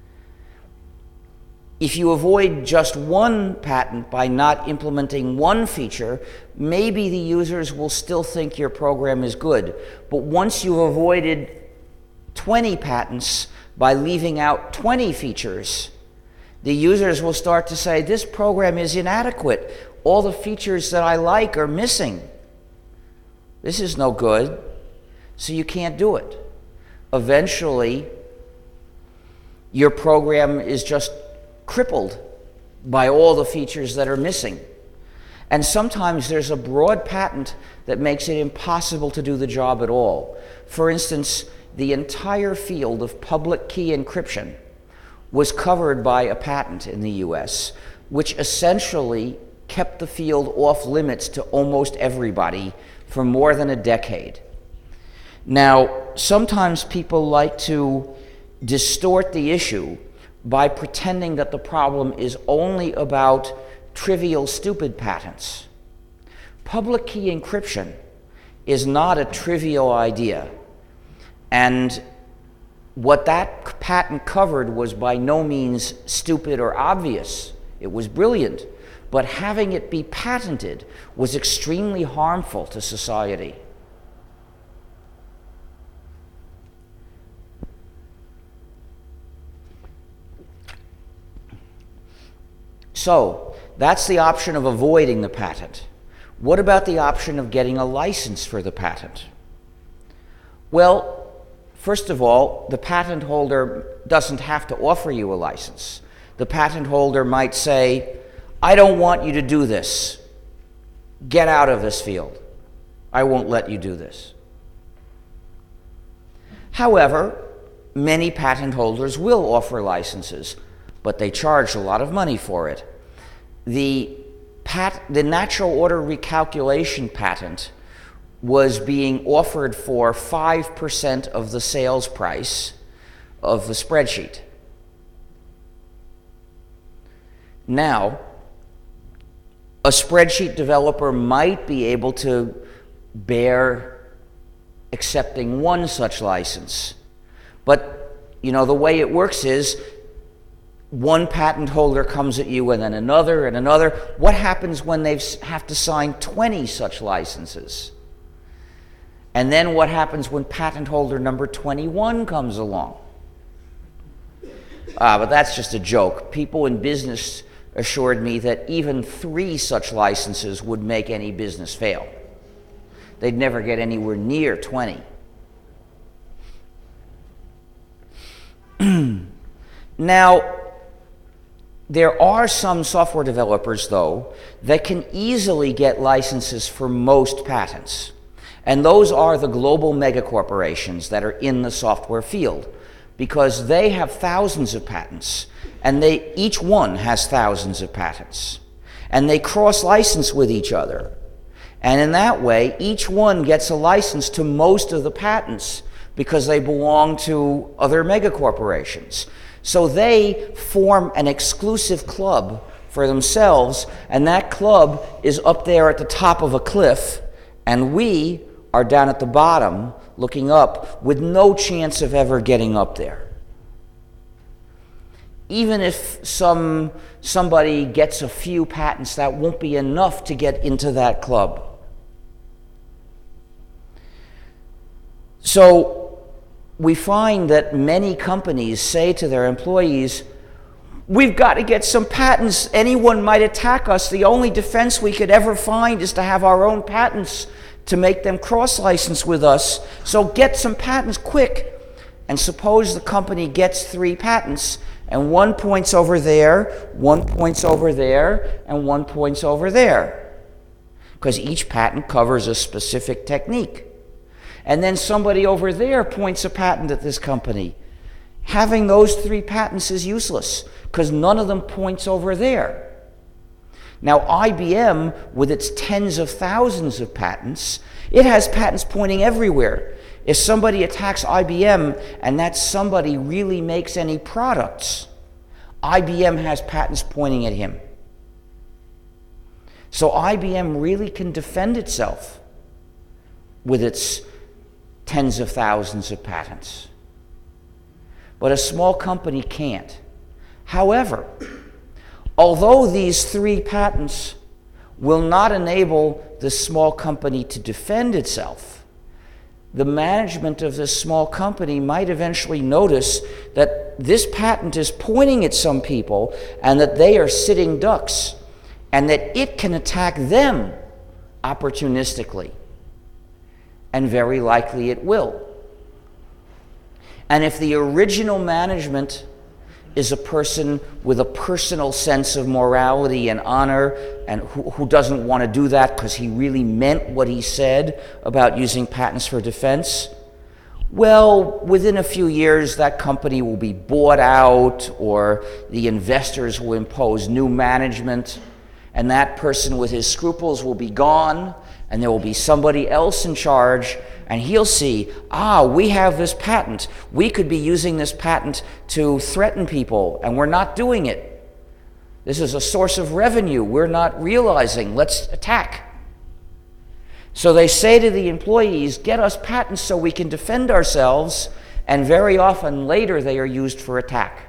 B: If you avoid just one patent by not implementing one feature, maybe the users will still think your program is good. But once you've avoided twenty patents by leaving out twenty features, the users will start to say, this program is inadequate. All the features that I like are missing. This is no good. So you can't do it. Eventually, your program is just crippled by all the features that are missing. And sometimes there's a broad patent that makes it impossible to do the job at all. For instance, the entire field of public key encryption was covered by a patent in the U S, which essentially kept the field off limits to almost everybody for more than a decade. Now, sometimes people like to distort the issue by pretending that the problem is only about trivial, stupid patents. Public key encryption is not a trivial idea. And what that patent covered was by no means stupid or obvious. It was brilliant. But having it be patented was extremely harmful to society. So, that's the option of avoiding the patent. What about the option of getting a license for the patent? Well, first of all, the patent holder doesn't have to offer you a license. The patent holder might say, I don't want you to do this. Get out of this field. I won't let you do this. However, many patent holders will offer licenses, but they charge a lot of money for it. The, pat the natural order recalculation patent was being offered for five percent of the sales price of the spreadsheet. Now, a A spreadsheet developer might be able to bear accepting one such license. But, you know, the way it works is one patent holder comes at you and then another and another. What happens when they have to sign twenty such licenses? And then what happens when patent holder number twenty-one comes along? Ah, but that's just a joke. People in business assured me that even three such licenses would make any business fail. They'd never get anywhere near twenty. Now, there are some software developers, though, that can easily get licenses for most patents. And those are the global megacorporations that are in the software field, because they have thousands of patents, and they, each one has thousands of patents. And they cross-license with each other. And in that way, each one gets a license to most of the patents because they belong to other megacorporations. So they form an exclusive club for themselves, and that club is up there at the top of a cliff, and we are down at the bottom looking up with no chance of ever getting up there. Even if some somebody gets a few patents, that won't be enough to get into that club. So we find that many companies say to their employees, we've got to get some patents. Anyone might attack us. The only defense we could ever find is to have our own patents to make them cross-license with us. So get some patents quick. And suppose the company gets three patents, and one points over there, one points over there, and one points over there, because each patent covers a specific technique. And then somebody over there points a patent at this company. Having those three patents is useless, because none of them points over there. Now, I B M, with its tens of thousands of patents, it has patents pointing everywhere. If somebody attacks I B M and that somebody really makes any products, I B M has patents pointing at him. So I B M really can defend itself with its tens of thousands of patents. But a small company can't. However, although these three patents will not enable the small company to defend itself, the management of this small company might eventually notice that this patent is pointing at some people and that they are sitting ducks, and that it can attack them opportunistically. And very likely it will. And if the original management is a person with a personal sense of morality and honor, and who, who doesn't want to do that because he really meant what he said about using patents for defense, well, within a few years that company will be bought out, or the investors will impose new management, and that person with his scruples will be gone, and there will be somebody else in charge, and he'll see, ah, we have this patent. We could be using this patent to threaten people, and we're not doing it. This is a source of revenue we're not realizing. Let's attack. So they say to the employees, get us patents so we can defend ourselves, and very often later they are used for attack.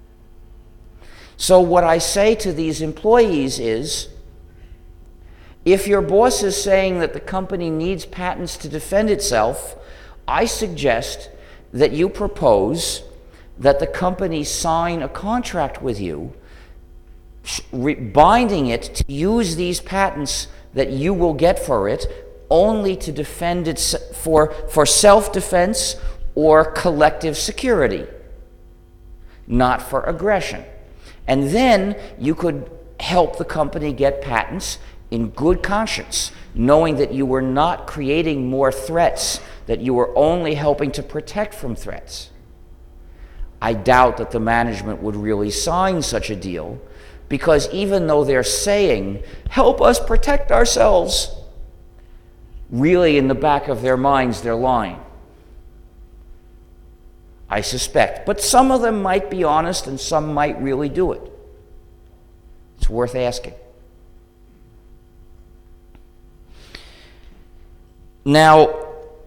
B: So what I say to these employees is, if your boss is saying that the company needs patents to defend itself, I suggest that you propose that the company sign a contract with you, binding it to use these patents that you will get for it only to defend it for, for self-defense or collective security, not for aggression. And then you could help the company get patents in good conscience, knowing that you were not creating more threats, that you were only helping to protect from threats. I doubt that the management would really sign such a deal, because even though they're saying, help us protect ourselves, really in the back of their minds they're lying. I suspect. But some of them might be honest and some might really do it. It's worth asking. Now,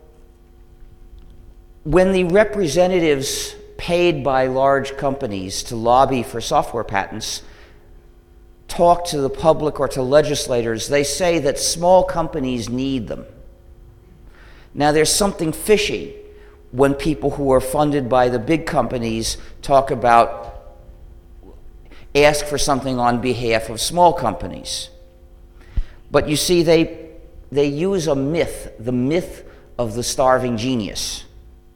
B: when the representatives paid by large companies to lobby for software patents talk to the public or to legislators, they say that small companies need them. Now, there's something fishy when people who are funded by the big companies talk about, ask for something on behalf of small companies. But you see, they, they use a myth, the myth of the starving genius.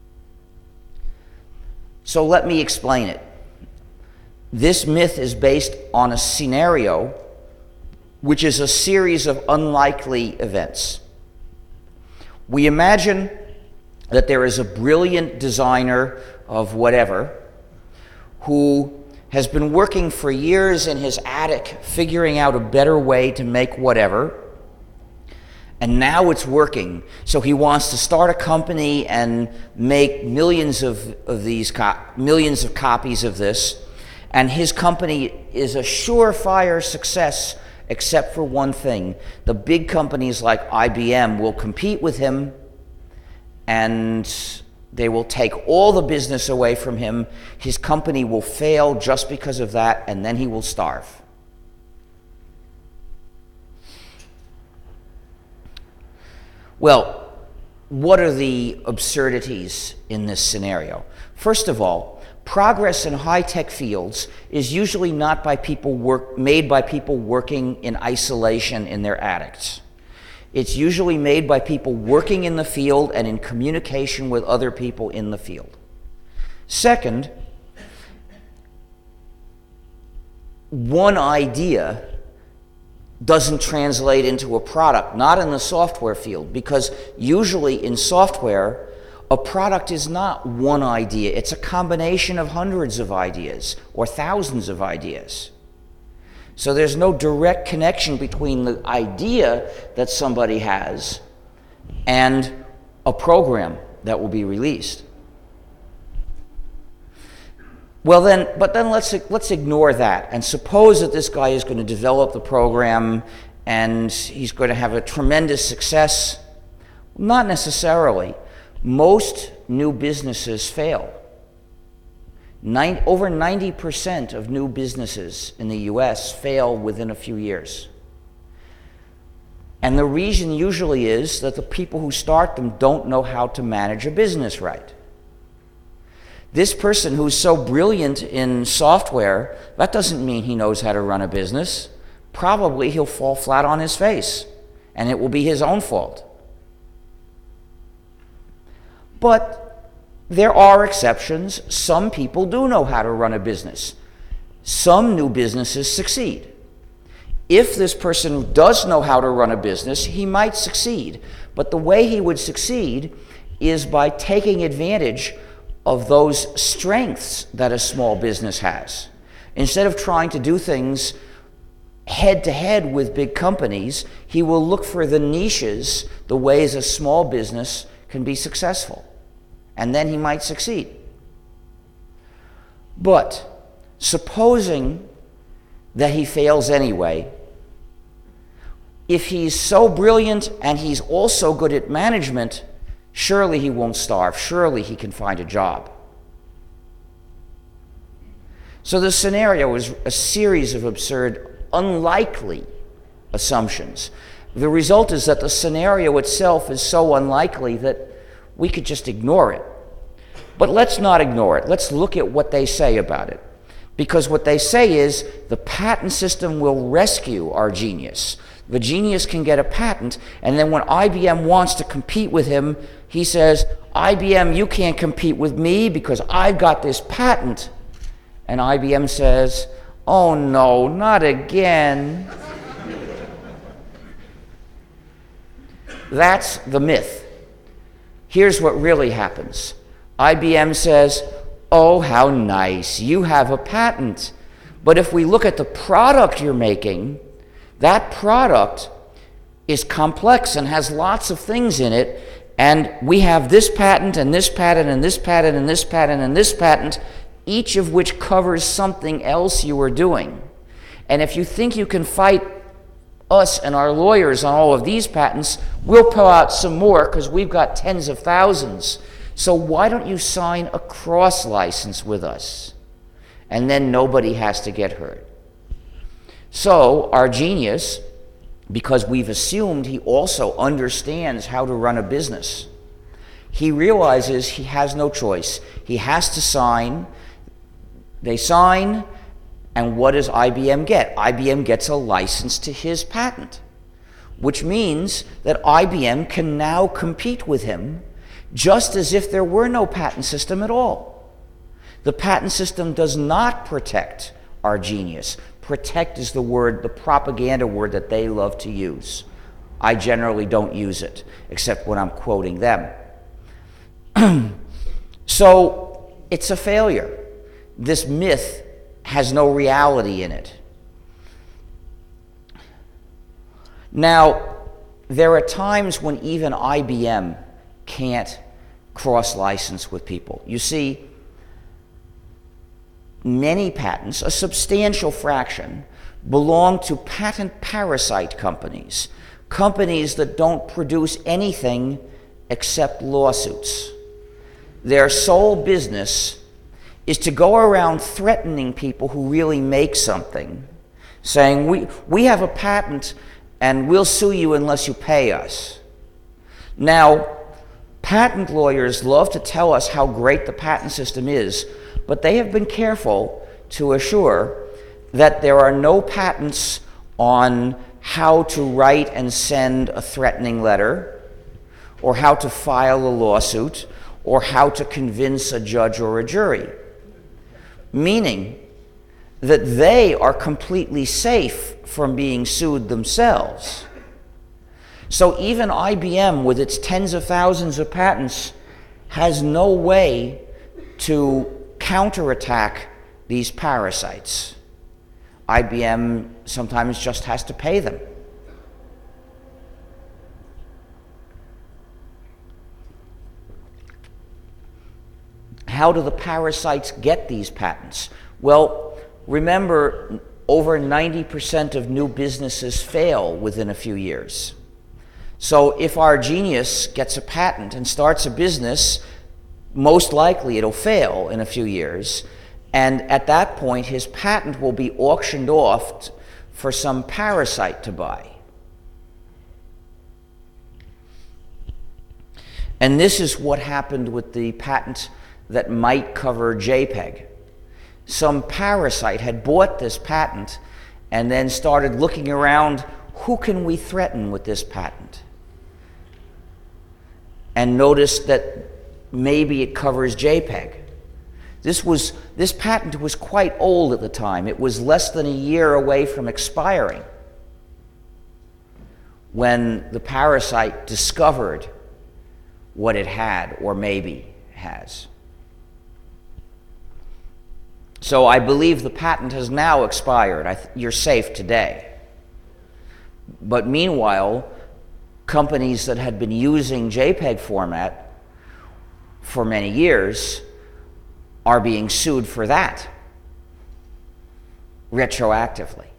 B: So let me explain it. This myth is based on a scenario which is a series of unlikely events. We imagine that there is a brilliant designer of whatever who has been working for years in his attic figuring out a better way to make whatever, and now it's working. So he wants to start a company and make millions of, of these co- millions of copies of this, and his company is a surefire success except for one thing. The big companies like I B M will compete with him, and they will take all the business away from him. His company will fail just because of that, and then he will starve. Well, what are the absurdities in this scenario? First of all, progress in high-tech fields is usually not by people work, made by people working in isolation in their attics. It's usually made by people working in the field and in communication with other people in the field. Second, one idea doesn't translate into a product, not in the software field, because usually in software, a product is not one idea. It's a combination of hundreds of ideas or thousands of ideas. So there's no direct connection between the idea that somebody has and a program that will be released. Well then, but then let's let's ignore that and suppose that this guy is going to develop the program and he's going to have a tremendous success. Not necessarily. Most new businesses fail. Nine, over ninety percent of new businesses in the U S fail within a few years. And the reason usually is that the people who start them don't know how to manage a business right. This person who's so brilliant in software, that doesn't mean he knows how to run a business. Probably he'll fall flat on his face, and it will be his own fault. But there are exceptions. Some people do know how to run a business. Some new businesses succeed. If this person does know how to run a business, he might succeed. But the way he would succeed is by taking advantage of those strengths that a small business has. Instead of trying to do things head to head with big companies, he will look for the niches, the ways a small business can be successful. And then he might succeed. But supposing that he fails anyway, if he's so brilliant and he's also good at management, surely he won't starve. Surely he can find a job. So the scenario is a series of absurd, unlikely assumptions. The result is that the scenario itself is so unlikely that we could just ignore it. But let's not ignore it. Let's look at what they say about it. Because what they say is the patent system will rescue our genius. The genius can get a patent, and then when I B M wants to compete with him, he says, I B M, you can't compete with me because I've got this patent. And I B M says, oh no, not again. That's the myth. Here's what really happens. I B M says, oh, how nice, you have a patent. But if we look at the product you're making, that product is complex and has lots of things in it, and we have this patent and this patent and this patent and this patent and this patent, each of which covers something else you are doing. And if you think you can fight Us and our lawyers on all of these patents, we'll pull out some more because we've got tens of thousands. So why don't you sign a cross license with us? And then nobody has to get hurt. So our genius, because we've assumed he also understands how to run a business, he realizes he has no choice. He has to sign. They sign, and what does I B M get? I B M gets a license to his patent, which means that I B M can now compete with him just as if there were no patent system at all. The patent system does not protect our genius. Protect is the word, the propaganda word that they love to use. I generally don't use it, except when I'm quoting them. So it's a failure. This myth has no reality in it. Now, there are times when even I B M can't cross-license with people. You see, many patents, a substantial fraction, belong to patent parasite companies, companies that don't produce anything except lawsuits. Their sole business is to go around threatening people who really make something, saying, we, we have a patent and we'll sue you unless you pay us. Now, patent lawyers love to tell us how great the patent system is, but they have been careful to assure that there are no patents on how to write and send a threatening letter, or how to file a lawsuit, or how to convince a judge or a jury. Meaning that they are completely safe from being sued themselves. So even I B M, with its tens of thousands of patents, has no way to counterattack these parasites. I B M sometimes just has to pay them. How do the parasites get these patents? Well, remember, over ninety percent of new businesses fail within a few years. So if our genius gets a patent and starts a business, most likely it'll fail in a few years, and at that point his patent will be auctioned off for some parasite to buy. And this is what happened with the patent that might cover JPEG. Some parasite had bought this patent and then started looking around, who can we threaten with this patent? And noticed that maybe it covers JPEG. This was, this patent was quite old at the time. It was less than a year away from expiring when the parasite discovered what it had, or maybe has. So I believe the patent has now expired. I th- you're safe today. But meanwhile, companies that had been using JPEG format for many years are being sued for that retroactively.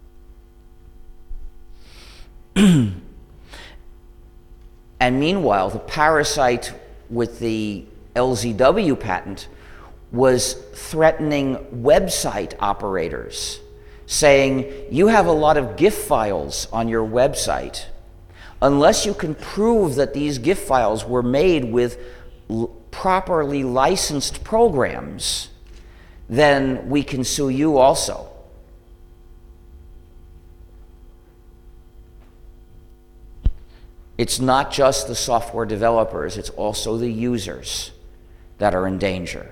B: And meanwhile, the parasite with the L Z W patent was threatening website operators, saying, you have a lot of GIF files on your website. Unless you can prove that these GIF files were made with l- properly licensed programs, then we can sue you also. It's not just the software developers, it's also the users that are in danger.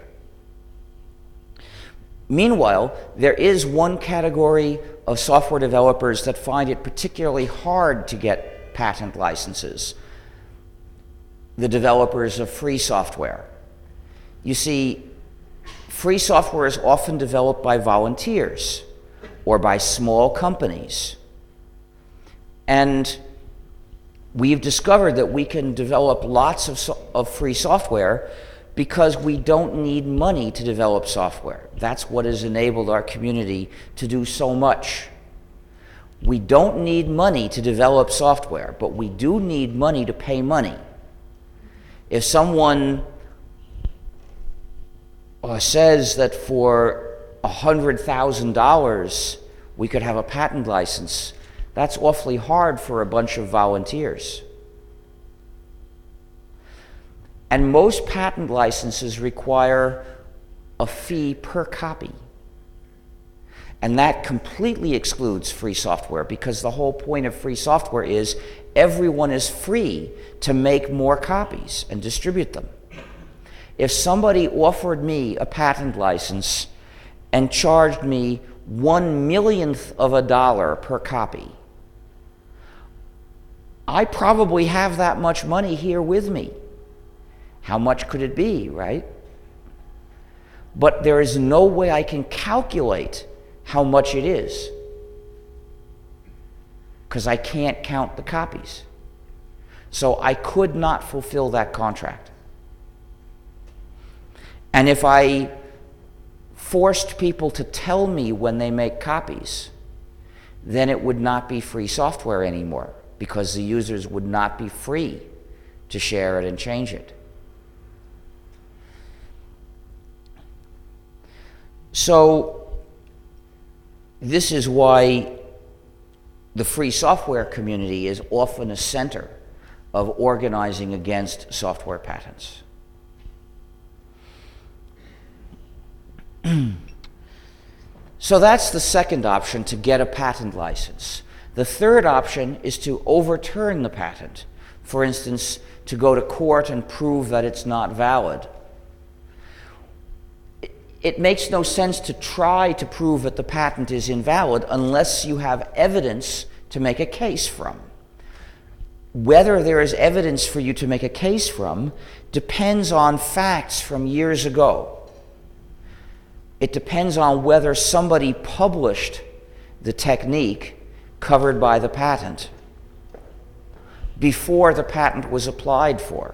B: Meanwhile, there is one category of software developers that find it particularly hard to get patent licenses: the developers of free software. You see, free software is often developed by volunteers or by small companies. And we've discovered that we can develop lots of, so- of free software because we don't need money to develop software. That's what has enabled our community to do so much. We don't need money to develop software, but we do need money to pay money. If someone uh, says that for one hundred thousand dollars we could have a patent license, that's awfully hard for a bunch of volunteers. And most patent licenses require a fee per copy. And that completely excludes free software, because the whole point of free software is everyone is free to make more copies and distribute them. If somebody offered me a patent license and charged me one millionth of a dollar per copy, I probably have that much money here with me. How much could it be, right? But there is no way I can calculate how much it is, because I can't count the copies. So I could not fulfill that contract. And if I forced people to tell me when they make copies, then it would not be free software anymore, because the users would not be free to share it and change it. So this is why the free software community is often a center of organizing against software patents. So that's the second option, to get a patent license. The third option is to overturn the patent. For instance, to go to court and prove that it's not valid. It makes no sense to try to prove that the patent is invalid unless you have evidence to make a case from. Whether there is evidence for you to make a case from depends on facts from years ago. It depends on whether somebody published the technique covered by the patent before the patent was applied for.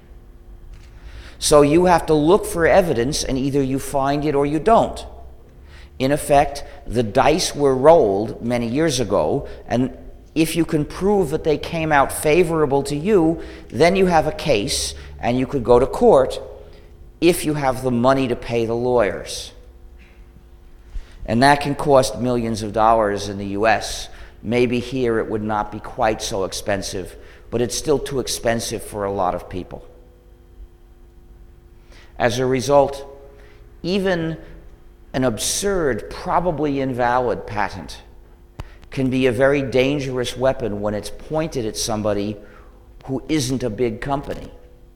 B: So you have to look for evidence, and either you find it or you don't. In effect, the dice were rolled many years ago, and if you can prove that they came out favorable to you, then you have a case, and you could go to court if you have the money to pay the lawyers. And that can cost millions of dollars in the U S. Maybe here it would not be quite so expensive, but it's still too expensive for a lot of people. As a result, even an absurd, probably invalid patent can be a very dangerous weapon when it's pointed at somebody who isn't a big company.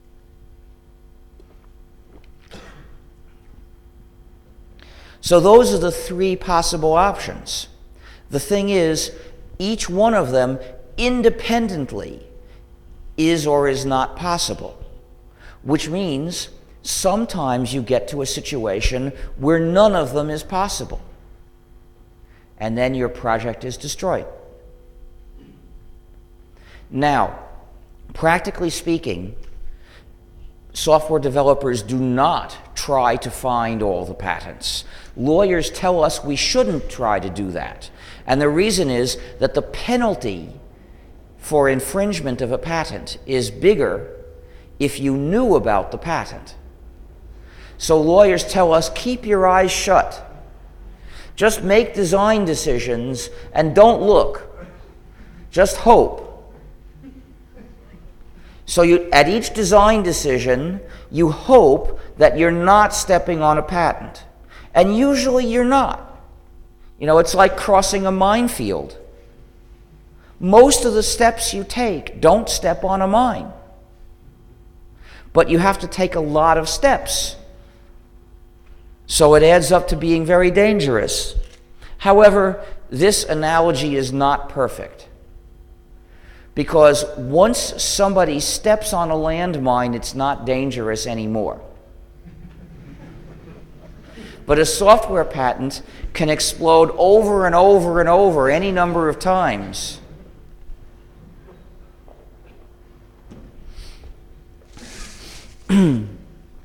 B: So those are the three possible options. The thing is, each one of them independently is or is not possible, which means sometimes you get to a situation where none of them is possible, and then your project is destroyed. Now, practically speaking, software developers do not try to find all the patents. Lawyers tell us we shouldn't try to do that. And the reason is that the penalty for infringement of a patent is bigger if you knew about the patent. So lawyers tell us, keep your eyes shut. Just make design decisions and don't look. Just hope. So you, at each design decision, you hope that you're not stepping on a patent. And usually you're not. You know, it's like crossing a minefield. Most of the steps you take don't step on a mine. But you have to take a lot of steps. So it adds up to being very dangerous. However, this analogy is not perfect. Because once somebody steps on a landmine, it's not dangerous anymore. But a software patent can explode over and over and over any number of times.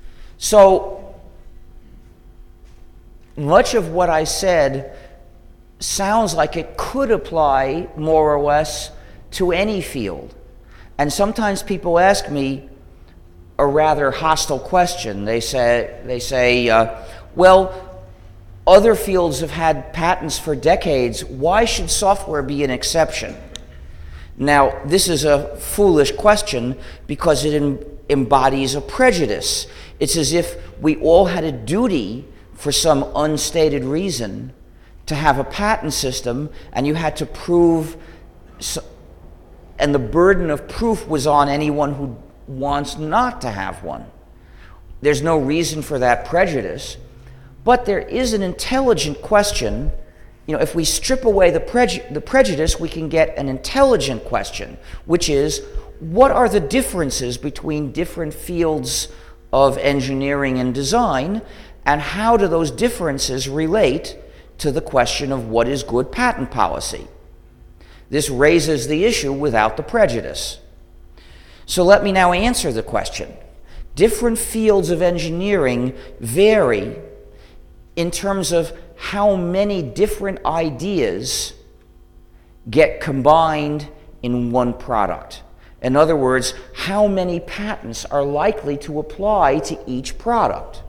B: So, much of what I said sounds like it could apply more or less to any field. And sometimes people ask me a rather hostile question. They say, they say uh, well, other fields have had patents for decades. Why should software be an exception? Now, this is a foolish question because it em- embodies a prejudice. It's as if we all had a duty for some unstated reason to have a patent system, and you had to prove, so, and the burden of proof was on anyone who wants not to have one. There's no reason for that prejudice, but there is an intelligent question. You know, if we strip away the, preju- the prejudice, we can get an intelligent question, which is, what are the differences between different fields of engineering and design, and how do those differences relate to the question of what is good patent policy? This raises the issue without the prejudice. So let me now answer the question. Different fields of engineering vary in terms of how many different ideas get combined in one product. In other words, how many patents are likely to apply to each product.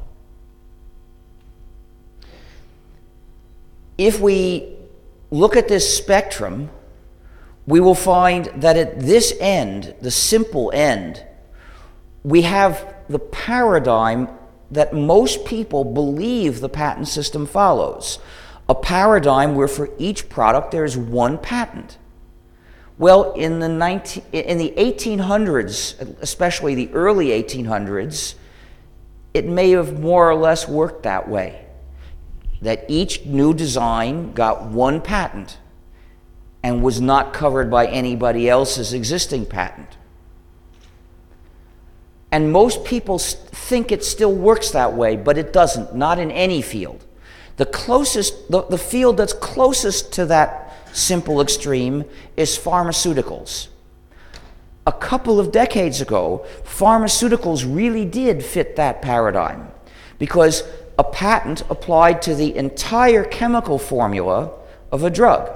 B: If we look at this spectrum, we will find that at this end, the simple end, we have the paradigm that most people believe the patent system follows. A paradigm where for each product there is one patent. Well, in the, nineteen, in the eighteen hundreds, especially the early eighteen hundreds, it may have more or less worked that way. That each new design got one patent and was not covered by anybody else's existing patent. And most people think it still works that way, but it doesn't, not in any field. The closest, the, the field that's closest to that simple extreme is pharmaceuticals. A couple of decades ago, pharmaceuticals really did fit that paradigm because a patent applied to the entire chemical formula of a drug.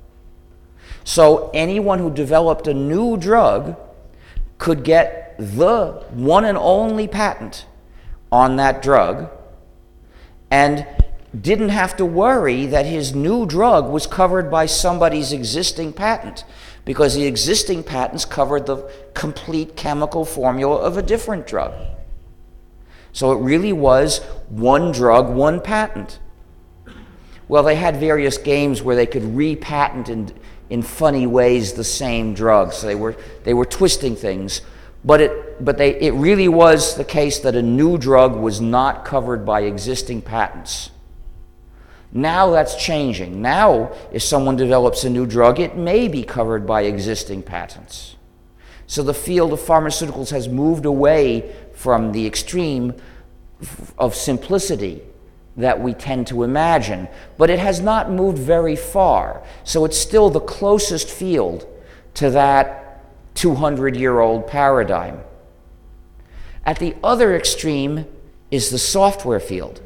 B: So anyone who developed a new drug could get the one and only patent on that drug and didn't have to worry that his new drug was covered by somebody's existing patent because the existing patents covered the complete chemical formula of a different drug. So it really was one drug, one patent. Well, they had various games where they could repatent in, in funny ways the same drug. So they were, they were twisting things. But, it, but they, it really was the case that a new drug was not covered by existing patents. Now that's changing. Now, if someone develops a new drug, it may be covered by existing patents. So the field of pharmaceuticals has moved away from the extreme of simplicity that we tend to imagine, but it has not moved very far. So it's still the closest field to that two hundred year old paradigm. At the other extreme is the software field.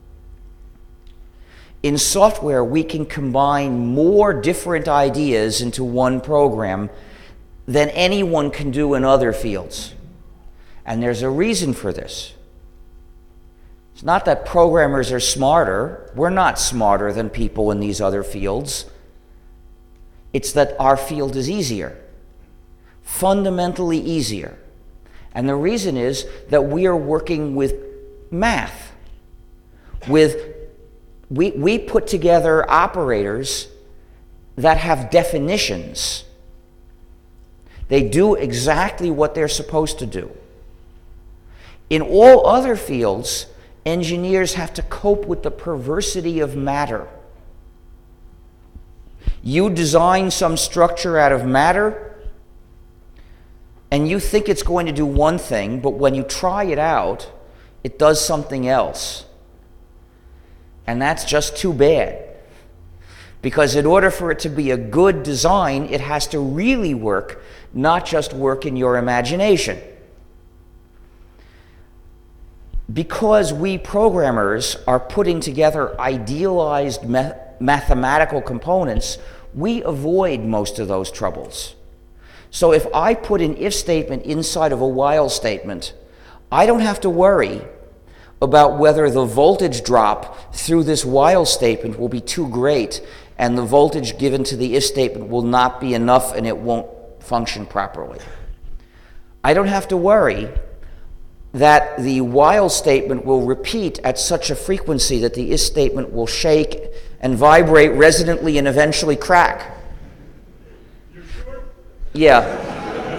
B: In software, we can combine more different ideas into one program than anyone can do in other fields. And there's a reason for this. It's not that programmers are smarter. We're not smarter than people in these other fields. It's that our field is easier, fundamentally easier. And the reason is that we are working with math. With, we, we put together operators that have definitions. They do exactly what they're supposed to do. In all other fields, engineers have to cope with the perversity of matter. You design some structure out of matter, and you think it's going to do one thing, but when you try it out, it does something else. And that's just too bad. Because in order for it to be a good design, it has to really work, not just work in your imagination. Because we programmers are putting together idealized me- mathematical components, we avoid most of those troubles. So if I put an if statement inside of a while statement, I don't have to worry about whether the voltage drop through this while statement will be too great and the voltage given to the if statement will not be enough and it won't function properly. I don't have to worry that the while statement will repeat at such a frequency that the if statement will shake and vibrate resonantly and eventually crack.
C: You're sure?
B: Yeah.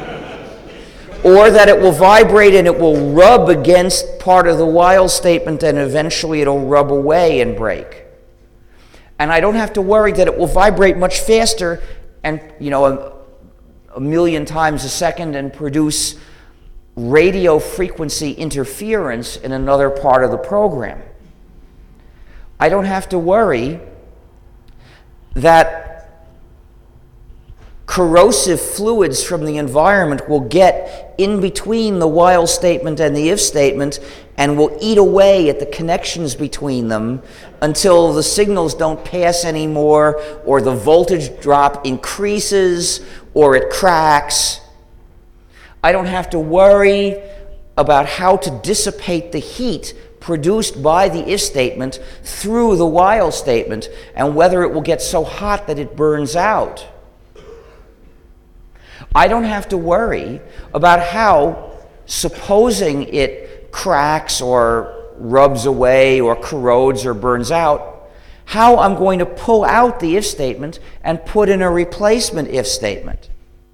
B: Or that it will vibrate and it will rub against part of the while statement and eventually it'll rub away and break. And I don't have to worry that it will vibrate much faster and, you know, a, a million times a second and produce radio frequency interference in another part of the program. I don't have to worry that corrosive fluids from the environment will get in between the while statement and the if statement and will eat away at the connections between them until the signals don't pass anymore or the voltage drop increases or it cracks. I don't have to worry about how to dissipate the heat produced by the if statement through the while statement and whether it will get so hot that it burns out. I don't have to worry about how, supposing it cracks or rubs away or corrodes or burns out, how I'm going to pull out the if statement and put in a replacement if statement.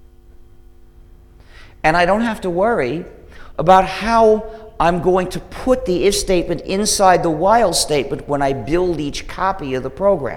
B: And I don't have to worry about how I'm going to put the if statement inside the while statement when I build each copy of the program.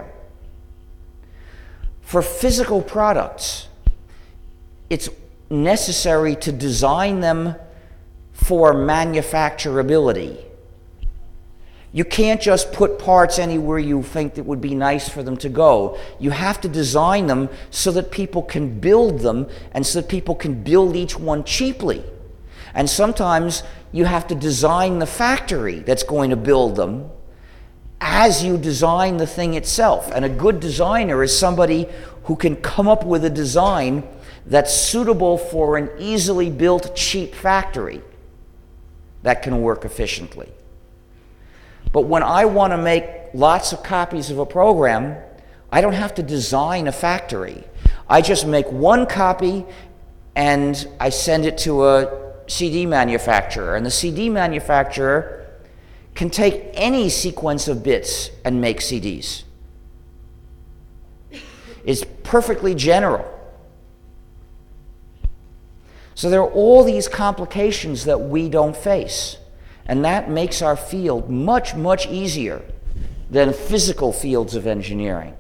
B: For physical products, it's necessary to design them for manufacturability. You can't just put parts anywhere you think that would be nice for them to go. You have to design them so that people can build them and so that people can build each one cheaply. And sometimes you have to design the factory that's going to build them as you design the thing itself. And a good designer is somebody who can come up with a design that's suitable for an easily built, cheap factory that can work efficiently. But when I want to make lots of copies of a program, I don't have to design a factory. I just make one copy and I send it to a C D manufacturer. And the C D manufacturer can take any sequence of bits and make C Ds. It's perfectly general. So there are all these complications that we don't face, and that makes our field much, much easier than physical fields of engineering.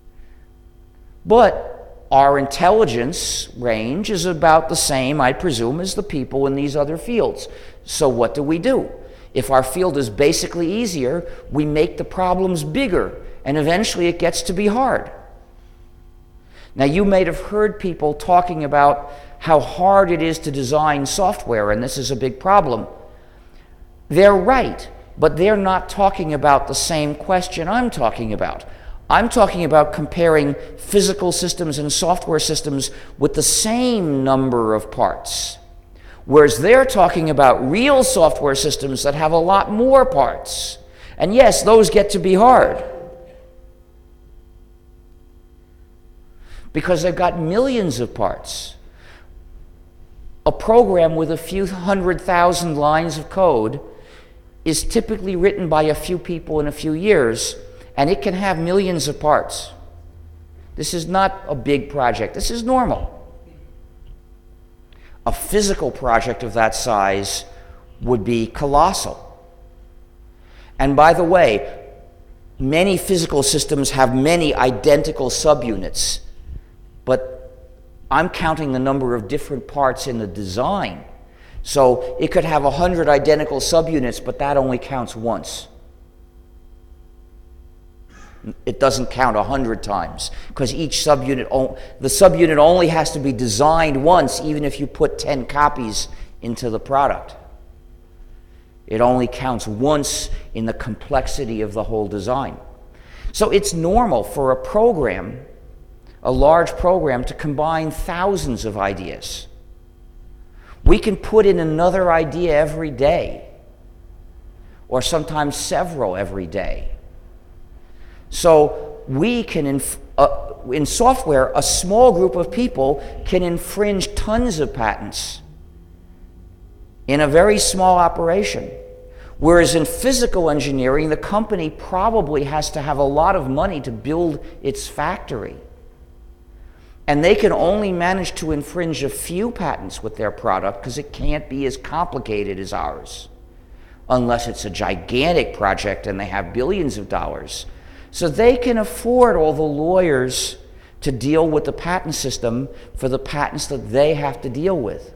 B: But our intelligence range is about the same, I presume, as the people in these other fields. So what do we do? If our field is basically easier, we make the problems bigger, and eventually it gets to be hard. Now, you may have heard people talking about how hard it is to design software, and this is a big problem. They're right, but they're not talking about the same question I'm talking about. I'm talking about comparing physical systems and software systems with the same number of parts, whereas they're talking about real software systems that have a lot more parts. And yes, those get to be hard, because they've got millions of parts. A program with a few hundred thousand lines of code is typically written by a few people in a few years, and it can have millions of parts. This is not a big project. This is normal. A physical project of that size would be colossal. And by the way, many physical systems have many identical subunits, but I'm counting the number of different parts in the design. So it could have a hundred identical subunits, but that only counts once. It doesn't count a hundred times, because each subunit, the subunit only has to be designed once, even if you put ten copies into the product. It only counts once in the complexity of the whole design. So it's normal for a program, a large program, to combine thousands of ideas. We can put in another idea every day, or sometimes several every day. So we can, inf uh, in software, a small group of people can infringe tons of patents in a very small operation. Whereas in physical engineering, the company probably has to have a lot of money to build its factory. And they can only manage to infringe a few patents with their product because it can't be as complicated as ours, unless it's a gigantic project and they have billions of dollars. So they can afford all the lawyers to deal with the patent system for the patents that they have to deal with.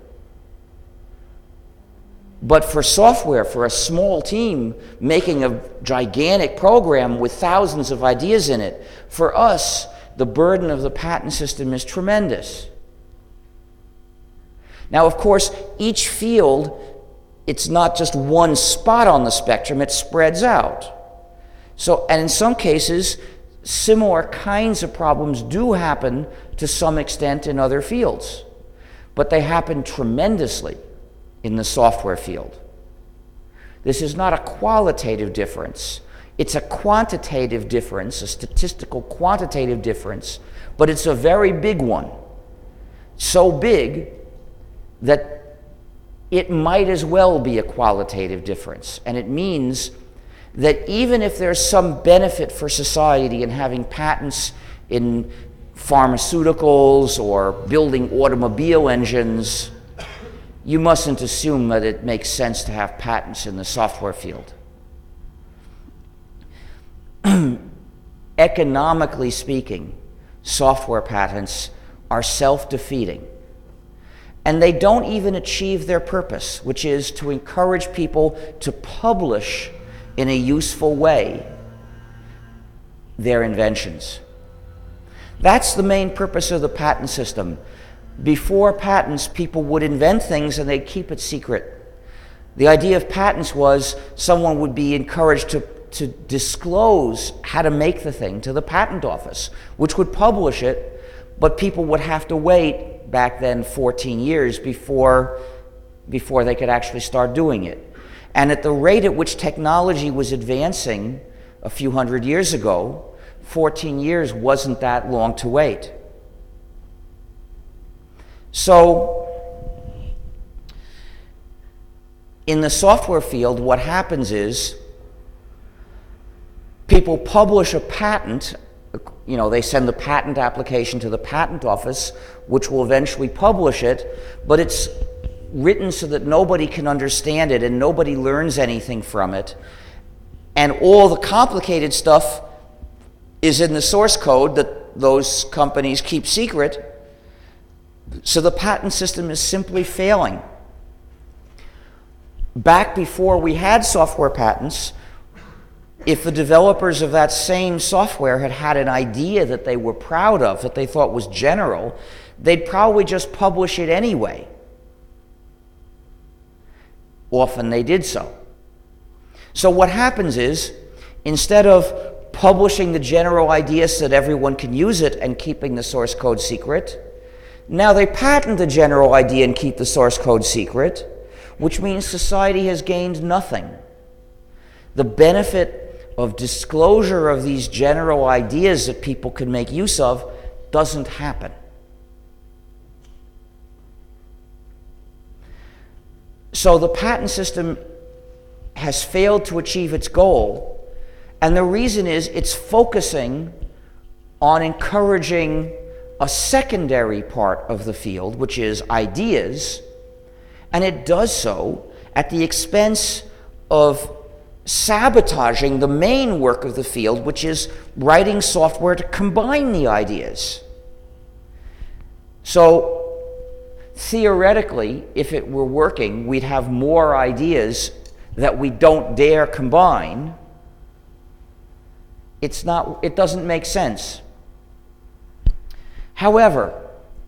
B: But for software, for a small team making a gigantic program with thousands of ideas in it, for us, the burden of the patent system is tremendous. Now, of course, each field, it's not just one spot on the spectrum, it spreads out. So, and in some cases, similar kinds of problems do happen to some extent in other fields, but they happen tremendously in the software field. This is not a qualitative difference. It's a quantitative difference, a statistical quantitative difference, but it's a very big one. So big that it might as well be a qualitative difference. And it means that even if there's some benefit for society in having patents in pharmaceuticals or building automobile engines, you mustn't assume that it makes sense to have patents in the software field. Economically speaking, software patents are self-defeating. And they don't even achieve their purpose, which is to encourage people to publish in a useful way their inventions. That's the main purpose of the patent system. Before patents, people would invent things and they'd keep it secret. The idea of patents was someone would be encouraged to, to disclose how to make the thing to the patent office, which would publish it, but people would have to wait, back then, fourteen years before, before they could actually start doing it. And at the rate at which technology was advancing a few hundred years ago, fourteen years wasn't that long to wait. So, in the software field, what happens is people publish a patent, you know, they send the patent application to the patent office, which will eventually publish it, but it's written so that nobody can understand it and nobody learns anything from it. And all the complicated stuff is in the source code that those companies keep secret. So the patent system is simply failing. Back before we had software patents, if the developers of that same software had had an idea that they were proud of, that they thought was general, they'd probably just publish it anyway. Often they did so. So what happens is, instead of publishing the general idea so that everyone can use it and keeping the source code secret, now they patent the general idea and keep the source code secret, which means society has gained nothing. The benefit of disclosure of these general ideas that people can make use of doesn't happen. So the patent system has failed to achieve its goal, and the reason is it's focusing on encouraging a secondary part of the field, which is ideas, and it does so at the expense of sabotaging the main work of the field, which is writing software to combine the ideas. So theoretically, if it were working, we'd have more ideas that we don't dare combine. It's not, it doesn't make sense. However,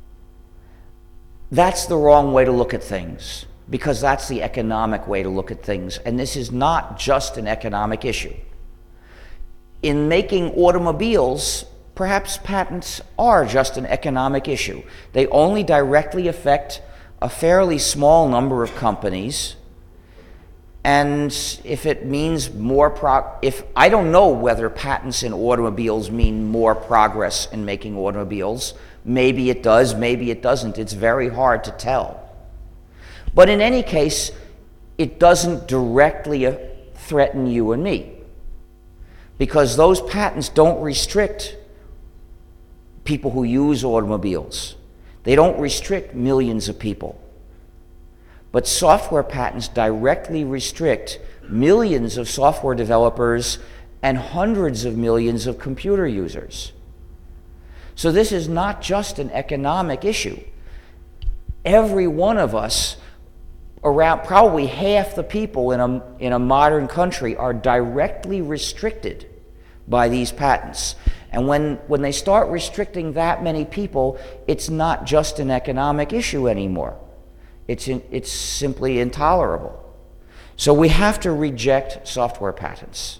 B: that's the wrong way to look at things, because that's the economic way to look at things, and this is not just an economic issue. in making automobiles, perhaps patents are just an economic issue. They only directly affect a fairly small number of companies. And if it means more pro, if I don't know whether patents in automobiles mean more progress in making automobiles, maybe it does, maybe it doesn't. It's very hard to tell. But in any case, it doesn't directly threaten you and me, because those patents don't restrict people who use automobiles. They don't restrict millions of people. But software patents directly restrict millions of software developers and hundreds of millions of computer users. So this is not just an economic issue. Every one of us, around probably half the people in a, in a modern country, are directly restricted by these patents. And when, when they start restricting that many people, it's not just an economic issue anymore. It's, in, it's simply intolerable. So we have to reject software patents.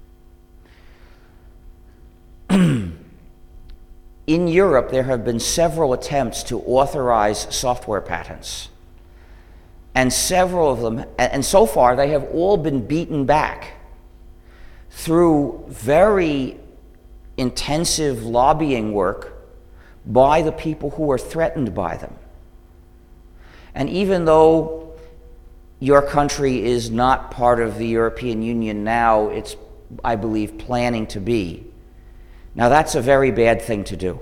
B: In Europe, there have been several attempts to authorize software patents. And several of them, and so far they have all been beaten back through very intensive lobbying work by the people who are threatened by them. And even though your country is not part of the European Union now, it's, I believe, planning to be. Now that's a very bad thing to do.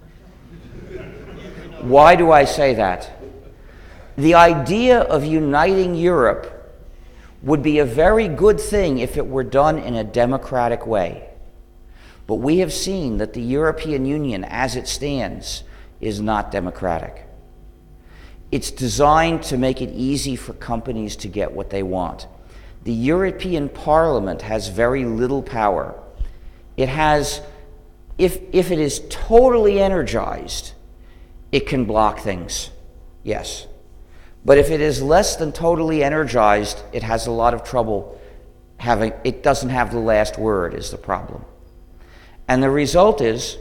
B: Why do I say that? The idea of uniting Europe would be a very good thing if it were done in a democratic way. But we have seen that the European Union, as it stands, is not democratic. It's designed to make it easy for companies to get what they want. The European Parliament has very little power. It has, if, if it is totally energized, it can block things, yes. But if it is less than totally energized, it has a lot of trouble having, it doesn't have the last word is the problem. And the result is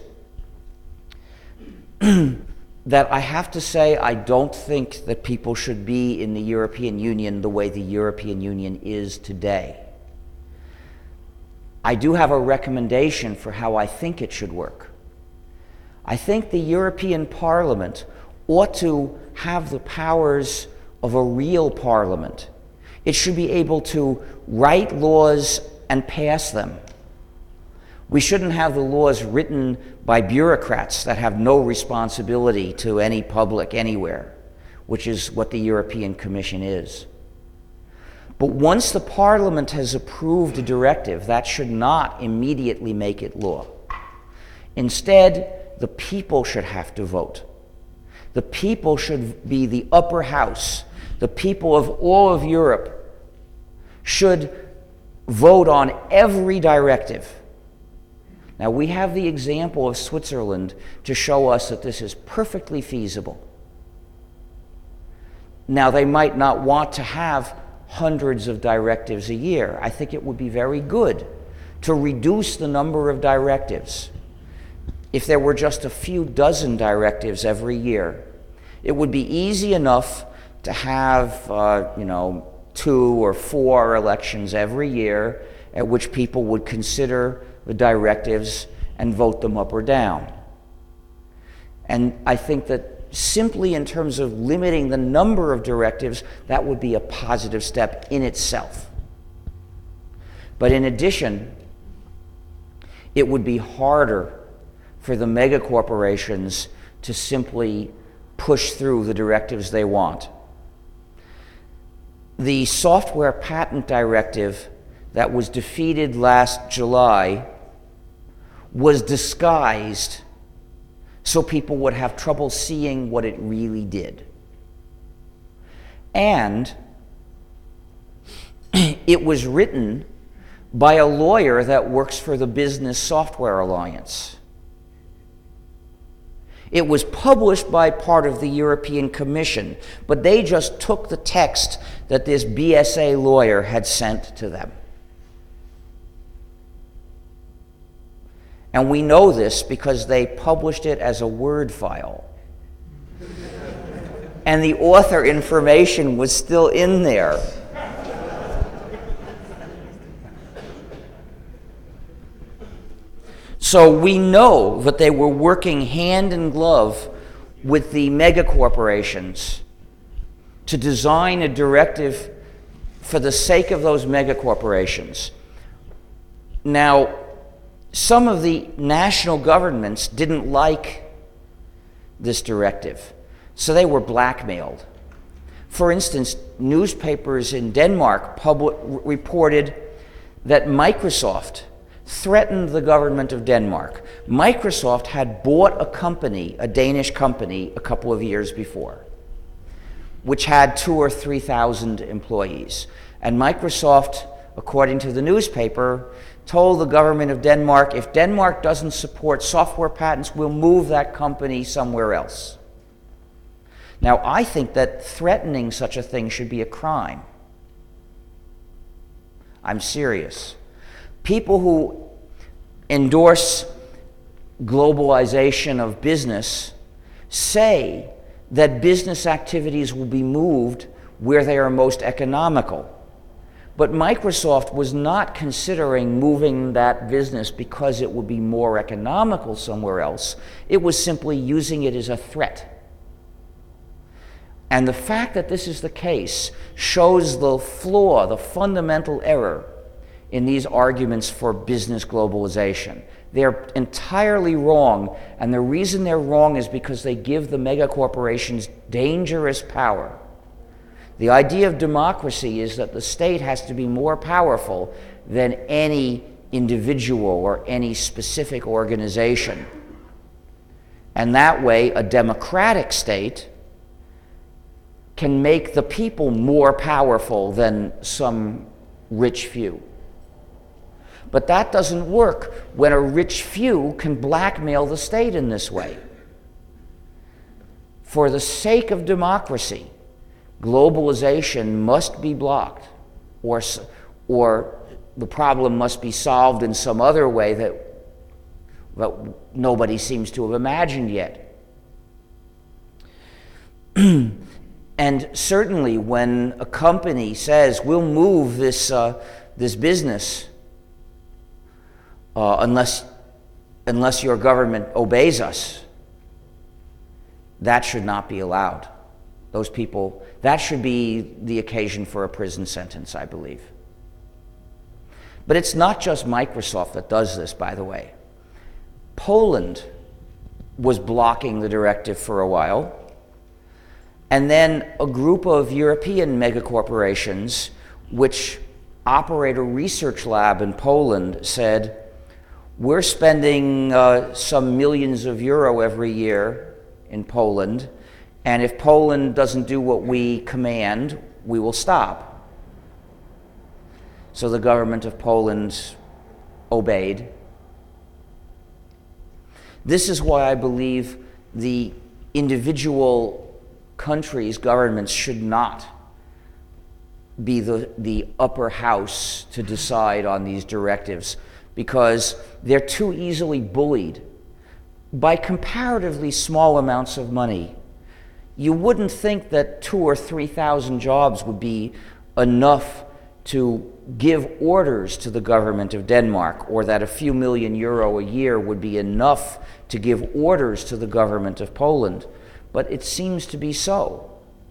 B: that I have to say I don't think that people should be in the European Union the way the European Union is today. I do have a recommendation for how I think it should work. I think the European Parliament ought to have the powers of a real parliament. It should be able to write laws and pass them. We shouldn't have the laws written by bureaucrats that have no responsibility to any public anywhere, which is what the European Commission is. But once the Parliament has approved a directive, that should not immediately make it law. Instead, the people should have to vote. The people should be the upper house. The people of all of Europe should vote on every directive. Now, we have the example of Switzerland to show us that this is perfectly feasible. Now, they might not want to have hundreds of directives a year. I think it would be very good to reduce the number of directives. If there were just a few dozen directives every year, it would be easy enough to have, uh, you know, two or four elections every year at which people would consider the directives and vote them up or down. And I think that simply in terms of limiting the number of directives, that would be a positive step in itself. But in addition, it would be harder for the mega corporations to simply push through the directives they want. The software patent directive that was defeated last July was disguised so people would have trouble seeing what it really did. And it was written by a lawyer that works for the Business Software Alliance. It was published by part of the European Commission, but they just took the text that this B S A lawyer had sent to them. And we know this because they published it as a Word file. And the author information was still in there. So we know that they were working hand in glove with the megacorporations to design a directive for the sake of those megacorporations. Now, some of the national governments didn't like this directive, so they were blackmailed. For instance, newspapers in Denmark public, reported that Microsoft threatened the government of Denmark. Microsoft had bought a company, a Danish company, a couple of years before, which had two or three thousand employees. And Microsoft, according to the newspaper, told the government of Denmark, if Denmark doesn't support software patents, we'll move that company somewhere else. Now, I think that threatening such a thing should be a crime. I'm serious. People who endorse globalization of business say that business activities will be moved where they are most economical. But Microsoft was not considering moving that business because it would be more economical somewhere else. It was simply using it as a threat. And the fact that this is the case shows the flaw, the fundamental error in these arguments for business globalization. They're entirely wrong, and the reason they're wrong is because they give the megacorporations dangerous power. The idea of democracy is that the state has to be more powerful than any individual or any specific organization. And that way, a democratic state can make the people more powerful than some rich few. But that doesn't work when a rich few can blackmail the state in this way. For the sake of democracy, globalization must be blocked, or, or the problem must be solved in some other way that, that nobody seems to have imagined yet. And certainly when a company says, we'll move this, uh, this business uh, unless, unless your government obeys us, that should not be allowed. Those people, that should be the occasion for a prison sentence, I believe. But it's not just Microsoft that does this, by the way. Poland was blocking the directive for a while. And then a group of European megacorporations, which operate a research lab in Poland, said, we're spending uh, some millions of euro every year in Poland, and if Poland doesn't do what we command, we will stop. So the government of Poland obeyed. This is why I believe the individual countries, governments should not be the, the upper house to decide on these directives, because they're too easily bullied by comparatively small amounts of money. You wouldn't think that two or three thousand jobs would be enough to give orders to the government of Denmark, or that a few million euro a year would be enough to give orders to the government of Poland. But it seems to be so.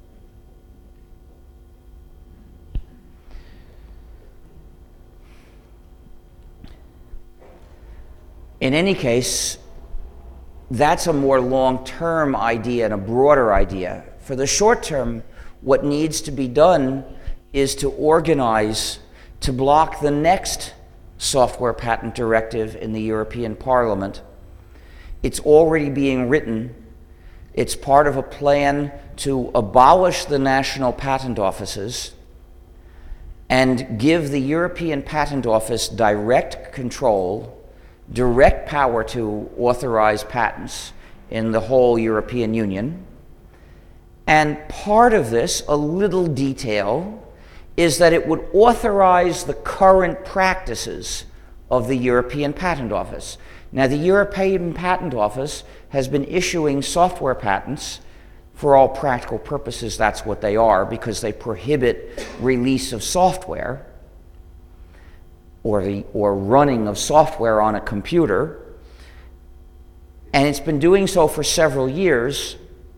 B: In any case, that's a more long-term idea and a broader idea. For the short term, what needs to be done is to organize to block the next software patent directive in the European Parliament. It's already being written. It's part of a plan to abolish the national patent offices and give the European Patent Office direct control, direct power to authorize patents in the whole European Union. And part of this, a little detail, is that it would authorize the current practices of the European Patent Office. Now, the European Patent Office has been issuing software patents. For all practical purposes, that's what they are, because they prohibit release of software or, the, or running of software on a computer. And it's been doing so for several years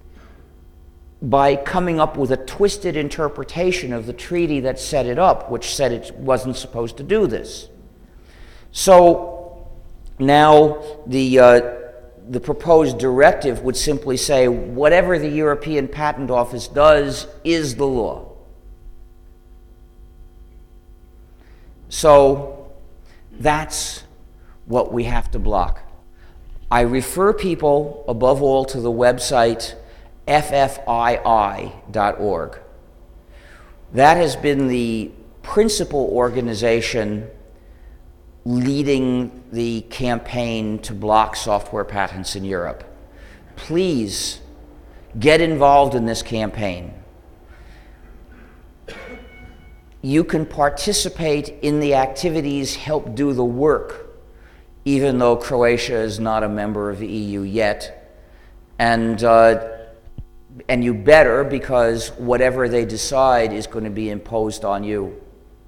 B: by coming up with a twisted interpretation of the treaty that set it up, which said it wasn't supposed to do this. So now the, uh, the proposed directive would simply say whatever the European Patent Office does is the law. So that's what we have to block. I refer people, above all, to the website F F I I dot org. That has been the principal organization leading the campaign to block software patents in Europe. Please get involved in this campaign. You can participate in the activities, help do the work, even though Croatia is not a member of the E U yet. And, uh, and you better, because whatever they decide is going to be imposed on you.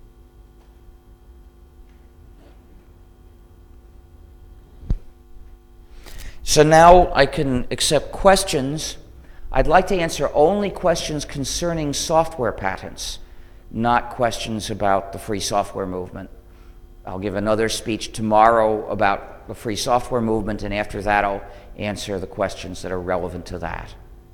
B: So now I can accept questions. I'd like to answer only questions concerning software patents, not questions about the free software movement. I'll give another speech tomorrow about the free software movement, and after that I'll answer the questions that are relevant to that.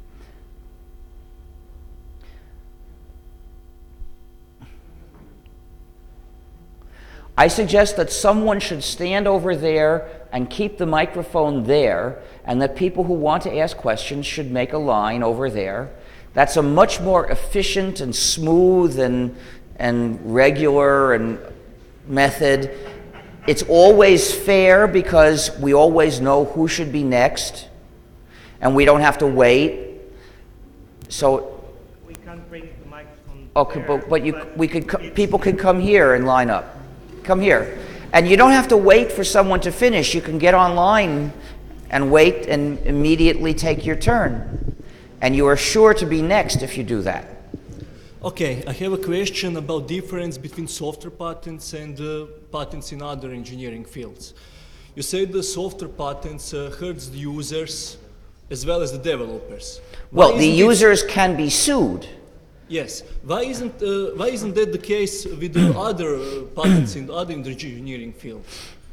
B: I suggest that someone should stand over there and keep the microphone there, and that people who want to ask questions should make a line over there. That's a much more efficient and smooth and, and regular and method. It's always fair because we always know who should be next, and we don't have to wait. So
A: We can't bring the microphone.
B: okay,
A: there,
B: but, but you,
A: but
B: we could, co-
A: it's-
B: people could come here and line up. Come here. And you don't have to wait for someone to finish. You can get online and wait and immediately take your turn. And you are sure to be next if you do that.
D: Okay, I have a question about difference between software patents and uh, patents in other engineering fields. You said the software patents uh, hurts the users as well as the developers. Why
B: Well, the
D: isn't it-
B: users can be sued.
D: Yes. Why isn't uh, why isn't that the case with the other uh, patents in other engineering fields?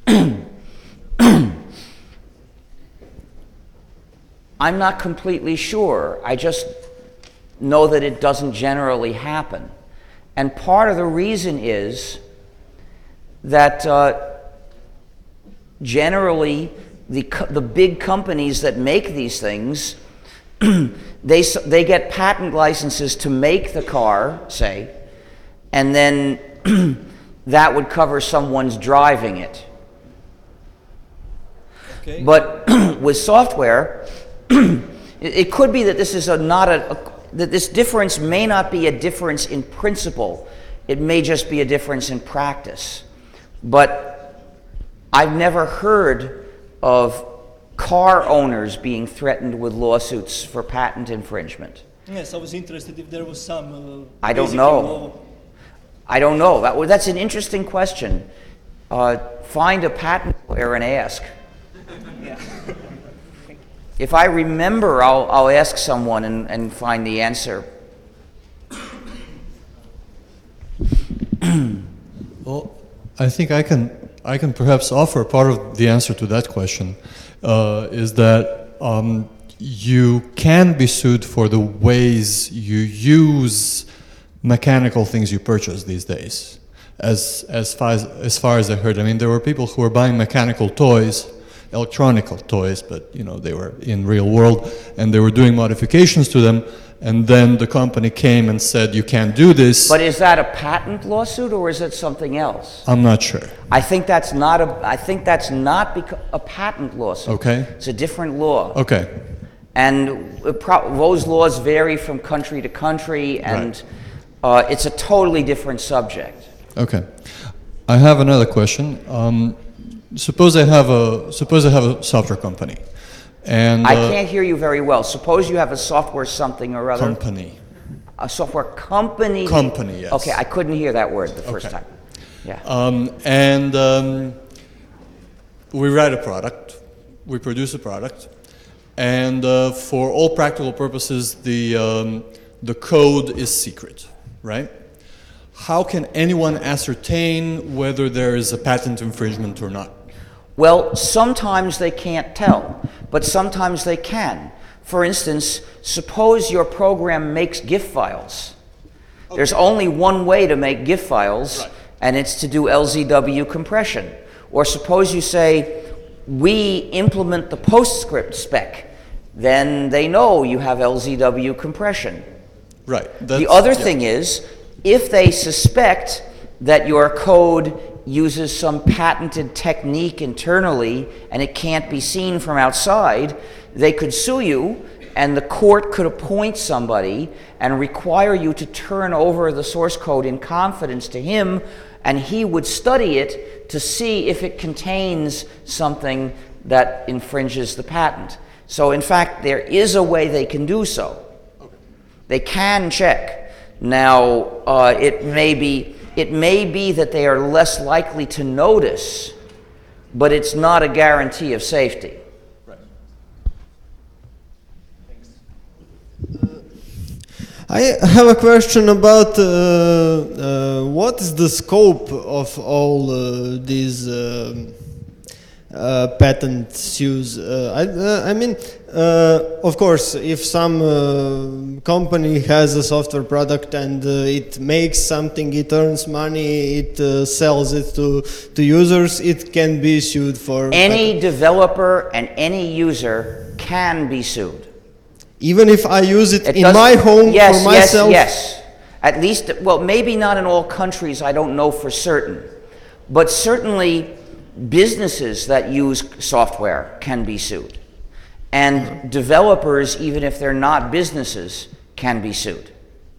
B: I'm not completely sure. I just know that it doesn't generally happen. And part of the reason is that uh, generally the, co- the big companies that make these things, they, s- they get patent licenses to make the car, say, and then that would cover someone's driving it.
D: Okay.
B: But with software, it, it could be that this is a, not a, a that this difference may not be a difference in principle. It may just be a difference in practice. But I've never heard of car owners being threatened with lawsuits for patent infringement.
D: Yes, I was interested if there was some. Uh,
B: I don't
D: basic
B: know.
D: law.
B: I don't know. That, that's an interesting question. Uh, find a patent lawyer and ask. If I remember, I'll, I'll ask someone and, and find the answer.
E: Well, I think I can I can perhaps offer part of the answer to that question. Uh, is that um, you can be sued for the ways you use mechanical things you purchase these days. As as far as, as far as I heard, I mean, there were people who were buying mechanical toys, electronic toys, but you know they were in real world, and they were doing modifications to them. And then the company came and said, you can't do this.
B: But is that a patent lawsuit or is it something else?
E: I'm not sure.
B: I think that's not a. I think that's not beca- a patent lawsuit.
E: Okay.
B: It's a different law.
E: Okay.
B: And it pro- those laws vary from country to country, and uh, it's a totally different subject.
E: Okay. I have another question. Um, suppose I have a suppose I have a software company, and
B: I
E: uh,
B: can't hear you very well. Suppose you have a software something or other.
E: company.
B: A software company.
E: Company, yes.
B: Okay, I couldn't hear that word the first
E: Okay.
B: time. Yeah.
E: Um, and um, we write a product, we produce a product, and uh, for all practical purposes, the um, the code is secret, right? How can anyone ascertain whether there is a patent infringement or not?
B: Well, sometimes they can't tell, but sometimes they can. For instance, suppose your program makes GIF files. Okay. There's only one way to make GIF files, right, and it's to do L Z W compression. Or suppose you say, we implement the PostScript spec, then they know you have L Z W compression.
E: Right.
B: The other
E: yeah.
B: thing is, if they suspect that your code uses some patented technique internally and it can't be seen from outside, they could sue you, and the court could appoint somebody and require you to turn over the source code in confidence to him, and he would study it to see if it contains something that infringes the patent. So in fact, there is a way they can do so. Okay. They can check. Now, uh, it may be it may be that they are less likely to notice, but it's not a guarantee of safety.
E: Right.
F: I have a question about uh, uh, what is the scope of all uh, these uh, uh, patent suits? Uh, I, uh, I mean, uh, of course, if some uh, company has a software product and uh, it makes something, it earns money, it uh, sells it to, to users, it can be sued for
B: Any
F: patent.
B: developer and any user can be sued.
F: Even if I use it,
B: It
F: in
B: doesn't-
F: my home
B: yes,
F: for myself?
B: Yes, yes. At least, well, maybe not in all countries, I don't know for certain. But certainly, businesses that use software can be sued. And mm-hmm. developers, even if they're not businesses, can be sued.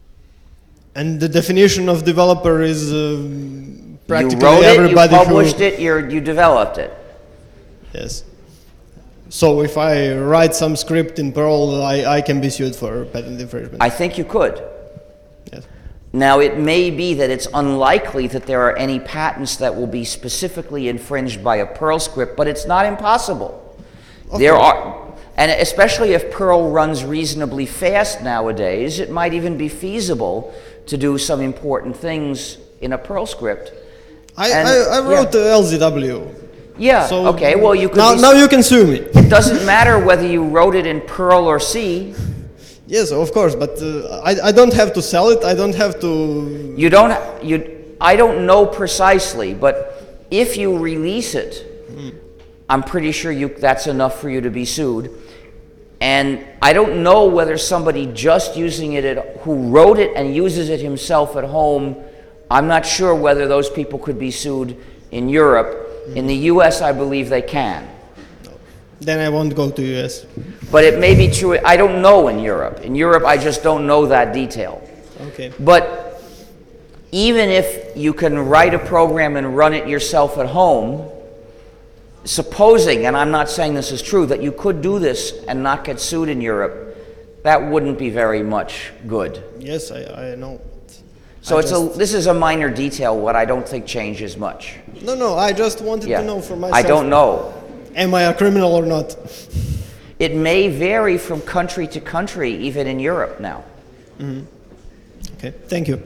F: And the definition of developer is uh, practically
B: you wrote
F: everybody
B: it, you published
F: who...
B: it, you're, you developed it.
F: Yes. So if I write some script in Perl, I, I can be sued for patent infringement?
B: I think you could.
F: Yes.
B: Now, it may be that it's unlikely that there are any patents that will be specifically infringed by a Perl script, but it's not impossible.
F: Of
B: there
F: course.
B: are, and especially if Perl runs reasonably fast nowadays, it might even be feasible to do some important things in a Perl script.
F: I,
B: And-
F: I, I wrote
B: yeah.
F: the L Z W.
B: Yeah,
F: So
B: okay, well, you could
F: now,
B: be-
F: now you can sue me.
B: It doesn't matter whether you wrote it in Perl or C.
F: Yes, of course, but uh, I, I don't have to sell it. I don't have to...
B: You don't, you, I don't know precisely, but if you release it, mm. I'm pretty sure you, that's enough for you to be sued. And I don't know whether somebody just using it, at, who wrote it and uses it himself at home, I'm not sure whether those people could be sued in Europe. Mm. In the U S, I believe they can.
F: Then I won't go to U S.
B: But it may be true, I don't know in Europe. In Europe, I just don't know that detail.
F: Okay.
B: But even if you can write a program and run it yourself at home, supposing, and I'm not saying this is true, that you could do this and not get sued in Europe, that wouldn't be very much good.
F: Yes, I, I know.
B: So
F: I
B: it's
F: just,
B: a, this is a minor detail, what I don't think changes much.
F: No, no, I just wanted
B: Yeah.
F: to know for myself.
B: I don't know.
F: Am I a criminal or not?
B: It may vary from country to country, even in Europe now.
F: Mm-hmm. Okay, thank you.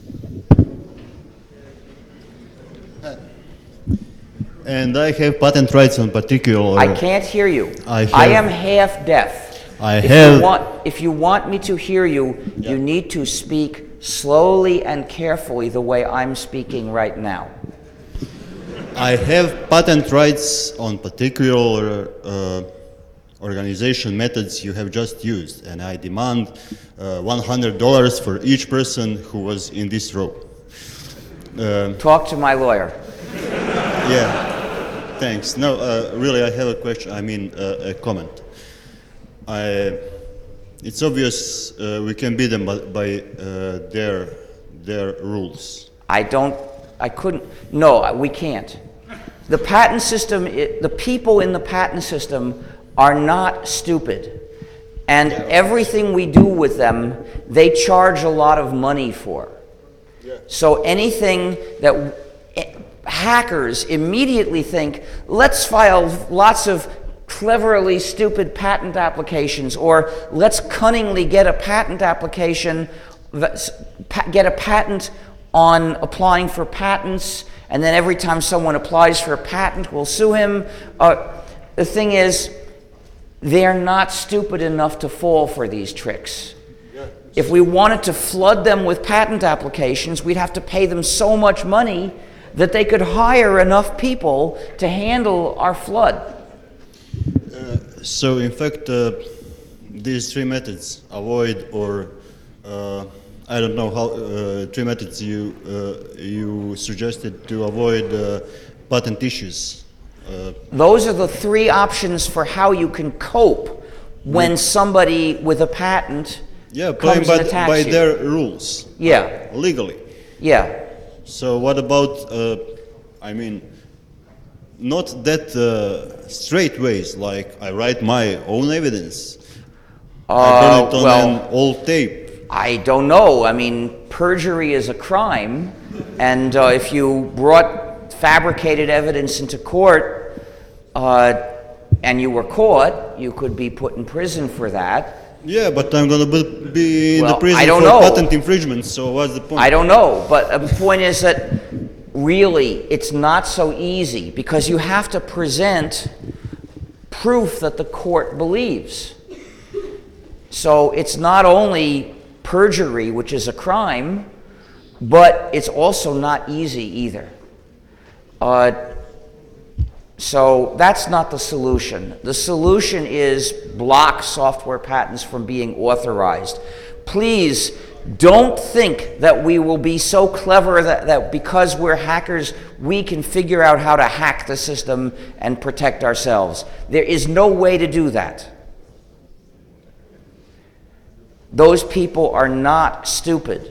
G: And I have patent rights on particular...
B: I can't hear you.
G: I
B: I
G: have-
B: am half deaf.
G: I
B: if
G: have...
B: You want, if you want me to hear you,
G: Yeah.
B: you need to speak slowly and carefully the way I'm speaking right now.
G: I have patent rights on particular uh, organization methods you have just used, and I demand uh, one hundred dollars for each person who was in this row. Um,
B: Talk to my lawyer.
G: yeah, thanks. No, uh, really, I have a question, I mean uh, a comment. I, it's obvious uh, we can beat them by, by uh, their, their rules.
B: I don't, I couldn't, no, we can't. The patent system, i- the people in the patent system are not stupid. And everything we do with them, they charge a lot of money for. So anything that eh, hackers immediately think, let's file lots of cleverly stupid patent applications, or let's cunningly get a patent application, that's- pa- get a patent on applying for patents, and then every time someone applies for a patent, we'll sue him. Uh, the thing is, they're not stupid enough to fall for these tricks. If we wanted to flood them with patent applications, we'd have to pay them so much money that they could hire enough people to handle our flood.
G: So, in fact, uh, these three methods, avoid or uh, I don't know how uh, three methods you uh, you suggested to avoid uh, patent issues. Uh,
B: Those are the three options for how you can cope when somebody with a patent
G: yeah, playing
B: comes
G: by,
B: and attacks
G: by
B: you.
G: their rules.
B: Yeah,
G: Legally.
B: yeah.
G: So what about, uh, I mean, not that uh, straight ways, like I write my own evidence. I
B: Uh,
G: turn it on
B: well,
G: an old tape.
B: I don't know. I mean, perjury is a crime, and uh, if you brought fabricated evidence into court uh, and you were caught, you could be put in prison for that.
G: Yeah, but I'm gonna be, be in
B: Well,
G: the prison
B: I don't
G: for
B: know.
G: patent infringement, so what's the point?
B: I don't know, but uh, the point is that really it's not so easy because you have to present proof that the court believes. So it's not only perjury, which is a crime, but it's also not easy either. Uh, so that's not the solution. The solution is block software patents from being authorized. Please don't think that we will be so clever that, that because we're hackers, we can figure out how to hack the system and protect ourselves. There is no way to do that. Those people are not stupid.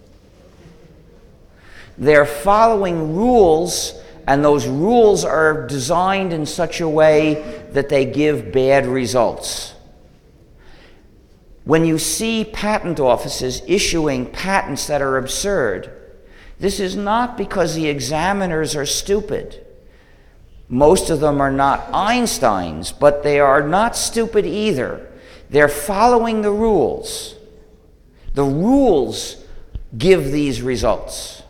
B: They're following rules, and those rules are designed in such a way that they give bad results. When you see patent offices issuing patents that are absurd, this is not because the examiners are stupid. Most of them are not Einsteins, but they are not stupid either. They're following the rules. The rules give these results.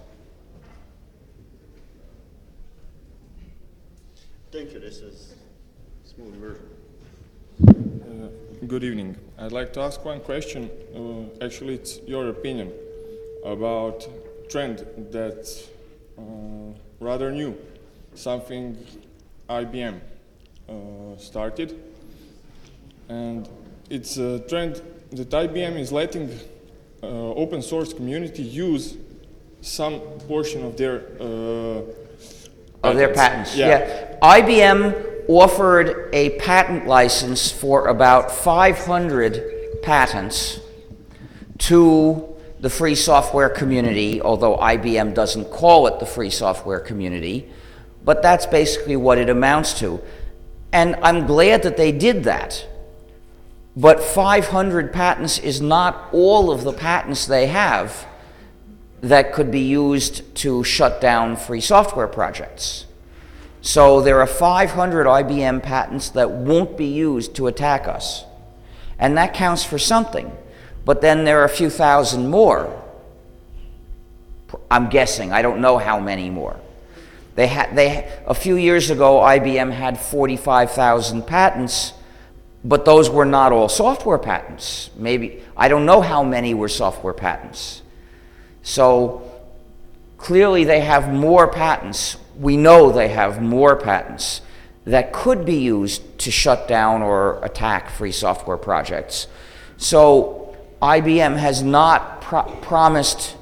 G: Thank you, this is smooth version.
C: Uh, good evening. I'd like to ask one question. Uh, actually, it's your opinion about trend that's uh, rather new, something I B M uh, started, and it's a trend that I B M is letting uh, open source community use some portion of their uh,
B: Of their patents,
C: Yeah.
B: yeah. I B M offered a patent license for about five hundred patents to the free software community, although I B M doesn't call it the free software community, but that's basically what it amounts to. And I'm glad that they did that. But five hundred patents is not all of the patents they have that could be used to shut down free software projects. So there are five hundred I B M patents that won't be used to attack us. And that counts for something. But then there are a few thousand more. I'm guessing, I don't know how many more. They had, they, a few years ago, I B M had forty-five thousand patents, but those were not all software patents. Maybe, I don't know how many were software patents. So clearly they have more patents. We know they have more patents that could be used to shut down or attack free software projects. So I B M has not pro promised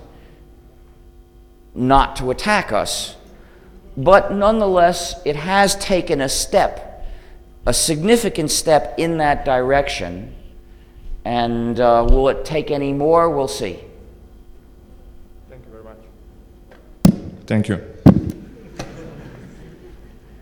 B: not to attack us, but nonetheless it has taken a step, a significant step in that direction. And uh, will it take any more? We'll see.
C: Thank you very much. Thank you.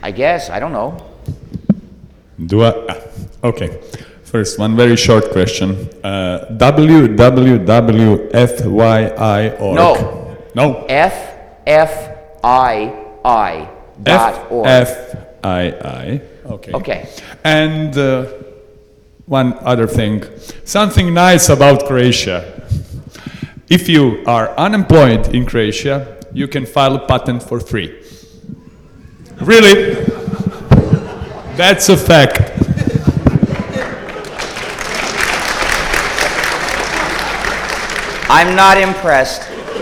B: I guess, I don't know.
H: Do I? ah, Okay. First, one very short question. Uh, W W W F Y I org.
B: No.
H: No.
B: F F I I dot org.
H: F I I. Okay.
B: Okay.
H: And uh, one other thing. Something nice about Croatia. If you are unemployed in Croatia, you can file a patent for free. Really? That's a fact.
B: I'm not impressed.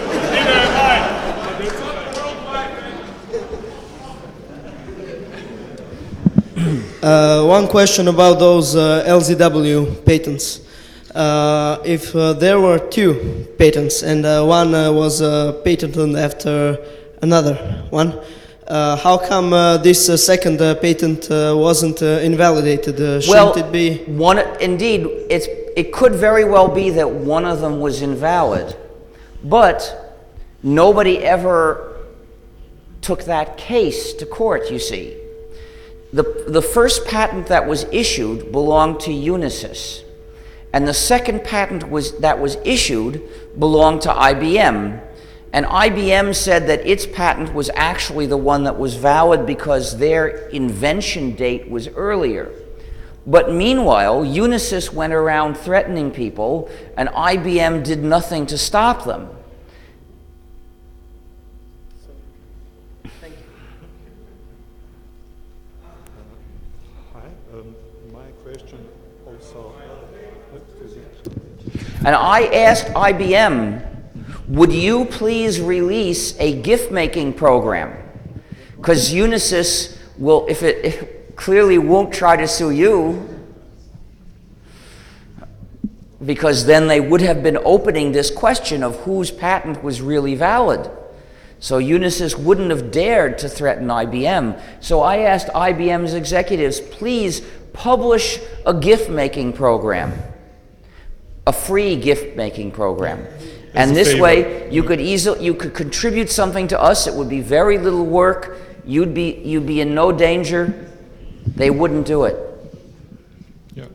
F: Uh, one question about those uh, L Z W patents. Uh, if uh, there were two patents and uh, one uh, was uh, patented after another one, uh, how come uh, this uh, second uh, patent uh, wasn't uh, invalidated? Uh, shouldn't
B: Well,
F: it be?
B: one, indeed, it's, it could very well be that one of them was invalid, but nobody ever took that case to court, you see. The, the first patent that was issued belonged to Unisys, and the second patent was, that was issued belonged to I B M. And I B M said that its patent was actually the one that was valid because their invention date was earlier. But meanwhile, Unisys went around threatening people, and I B M did nothing to stop them.
I: Hi, um, my question also.
B: And I asked I B M, would you please release a gift-making program? Because Unisys will, if it, if it clearly won't try to sue you, because then they would have been opening this question of whose patent was really valid. So Unisys wouldn't have dared to threaten I B M. So I asked I B M's executives, please publish a gift-making program, a free gift-making program. And this way, you could easily, you could contribute something to us. It would be very little work. You'd be, you'd be in no danger. They wouldn't do it.
I: Yeah.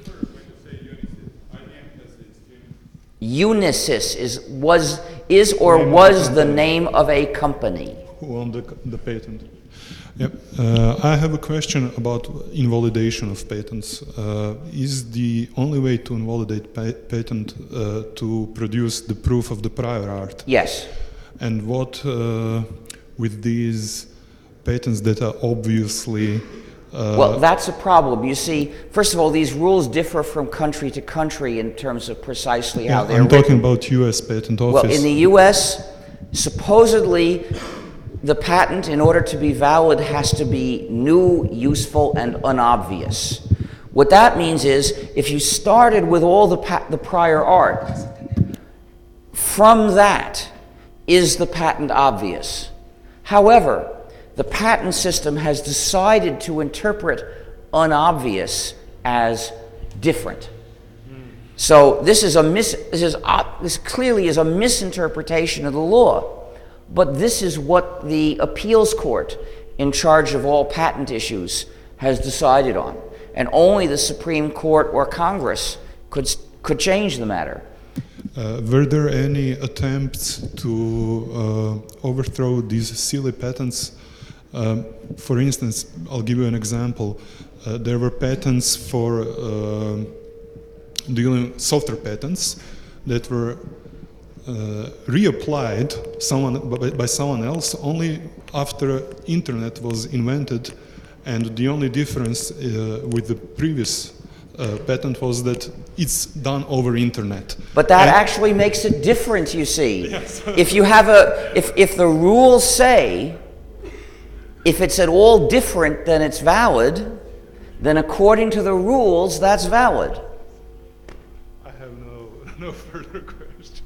B: Unisys is, was, is or was the name of a company.
I: Who owned the, the patent? Yep. Uh, I have a question about invalidation of patents. Uh, is the only way to invalidate pa patent uh, to produce the proof of the prior art?
B: Yes.
I: And what uh, with these patents that are obviously uh,
B: well, that's a problem. You see, first of all, these rules differ from country to country in terms of precisely
I: yeah,
B: how they're
I: I'm talking
B: written.
I: about U S Patent Office.
B: Well, in the U S, supposedly, the patent, in order to be valid, has to be new, useful, and unobvious. What that means is, if you started with all the, pa the prior art, from that is the patent obvious. However, the patent system has decided to interpret unobvious as different. So this is a mis this is uh, this clearly is a misinterpretation of the law. But this is what the appeals court in charge of all patent issues has decided on. And only the Supreme Court or Congress could, could change the matter.
I: Uh, were there any attempts to uh, overthrow these silly patents? Um, for instance, I'll give you an example. Uh, there were patents for uh, dealing software patents that were Uh, reapplied someone by, by someone else only after internet was invented, and the only difference uh, with the previous uh, patent was that it's done over internet.
B: But that
I: and
B: actually makes it different, you see.
I: Yes.
B: If you have a, if, if the rules say, if it's at all different than it's valid, then according to the rules, that's valid.
I: I have no, no further questions.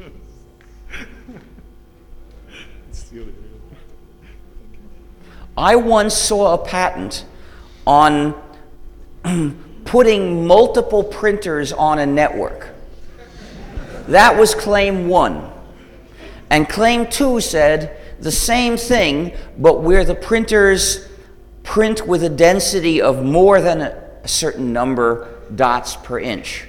B: I once saw a patent on putting multiple printers on a network. That was claim one. And claim two said the same thing, but where the printers print with a density of more than a, a certain number dots per inch.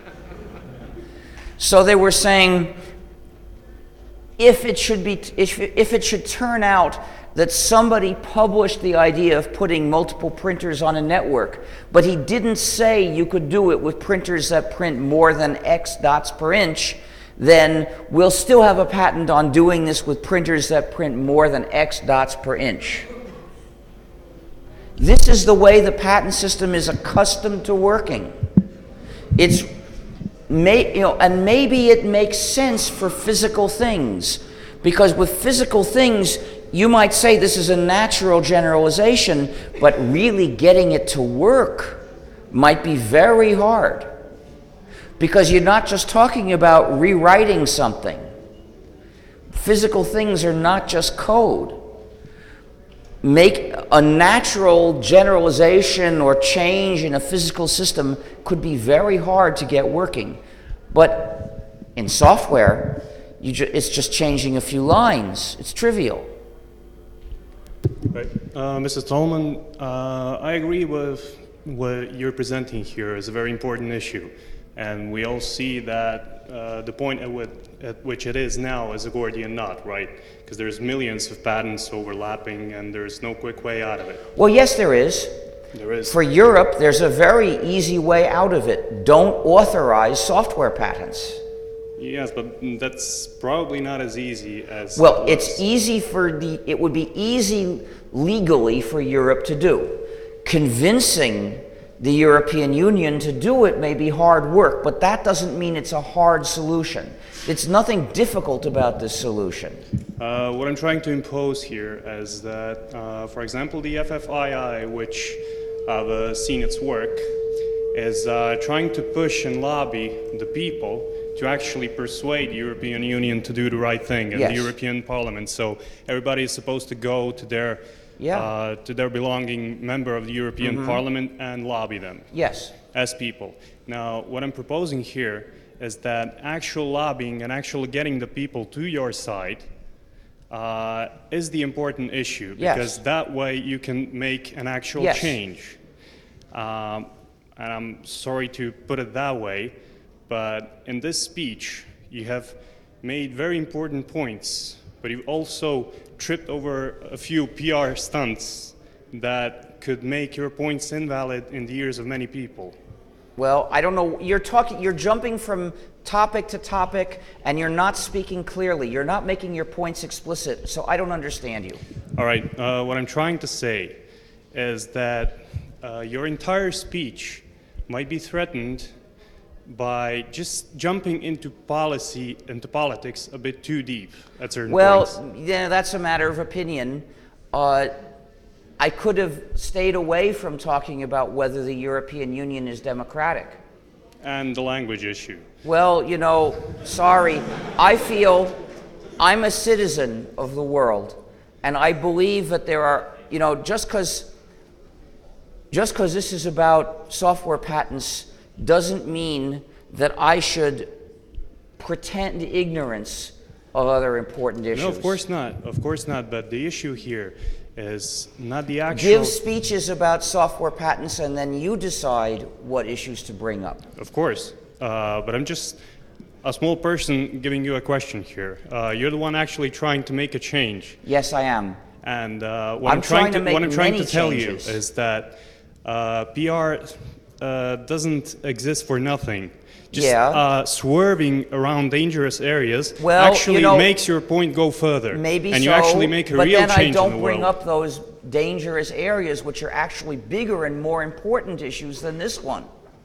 B: So they were saying, if it should be, if, if it should turn out that somebody published the idea of putting multiple printers on a network, but he didn't say you could do it with printers that print more than X dots per inch, then we'll still have a patent on doing this with printers that print more than X dots per inch. This is the way the patent system is accustomed to working. It's, may, you know, and maybe it makes sense for physical things, because with physical things, you might say this is a natural generalization, but really getting it to work might be very hard. Because you're not just talking about rewriting something. Physical things are not just code. Make a natural generalization or change in a physical system could be very hard to get working. But in software, you ju- it's just changing a few lines. It's trivial.
J: Right. Uh, Mister Tolman, uh, I agree with what you're presenting here is a very important issue. And we all see that uh, the point at, with, at which it is now is a Gordian knot, right? Because there's millions of patents overlapping and there's no quick way out of it.
B: Well, yes, there is.
J: There is.
B: For Europe, there's a very easy way out of it. Don't authorize software patents.
J: Yes, but that's probably not as easy as...
B: Well,
J: it
B: it's easy for the, it would be easy legally for Europe to do. Convincing the European Union to do it may be hard work, but that doesn't mean it's a hard solution. It's nothing difficult about this solution.
J: Uh, what I'm trying to impose here is that, uh, for example, the F F I I, which I've uh, seen its work, is uh, trying to push and lobby the people to actually persuade the European Union to do the right thing in
B: Yes.
J: the European Parliament. So everybody is supposed to go to their
B: Yeah.
J: uh, to their belonging member of the European
B: Mhm.
J: Parliament and lobby them.
B: Yes.
J: As people. Now, what I'm proposing here is that actual lobbying and actually getting the people to your side uh, is the important issue,
B: Yes.
J: because that way you can make an actual
B: Yes.
J: change. Um, and I'm sorry to put it that way, but in this speech, you have made very important points, but you've also tripped over a few P R stunts that could make your points invalid in the ears of many people.
B: Well, I don't know, you're talking, you're jumping from topic to topic, and you're not speaking clearly. You're not making your points explicit, so I don't understand you.
J: All right, uh, what I'm trying to say is that uh, your entire speech might be threatened by just jumping into policy, into politics a bit too deep at certain
B: Well,
J: points.
B: yeah, that's a matter of opinion. Uh, I could have stayed away from talking about whether the European Union is democratic.
J: And the language issue.
B: Well, you know, sorry, I feel I'm a citizen of the world, and I believe that there are, you know, just because just because this is about software patents doesn't mean that I should pretend ignorance of other important issues.
J: No, of course not. Of course not. But the issue here is not the actual...
B: Give speeches about software patents and then you decide what issues to bring up.
J: Of course. Uh, but I'm just a small person giving you a question here. Uh, you're the one actually trying to make a change.
B: Yes, I am.
J: And uh, what
B: I'm
J: I'm trying,
B: trying to
J: to,
B: make
J: what I'm trying to
B: many
J: tell
B: changes.
J: you is that uh, P R uh, doesn't exist for nothing. Just
B: Yeah.
J: uh, swerving around dangerous areas
B: Well,
J: actually
B: you know,
J: makes your point go further.
B: Maybe
J: and
B: so,
J: you actually make a
B: but
J: real
B: then I
J: change in
B: don't
J: the
B: bring
J: world.
B: up those dangerous areas which are actually bigger and more important issues than this one.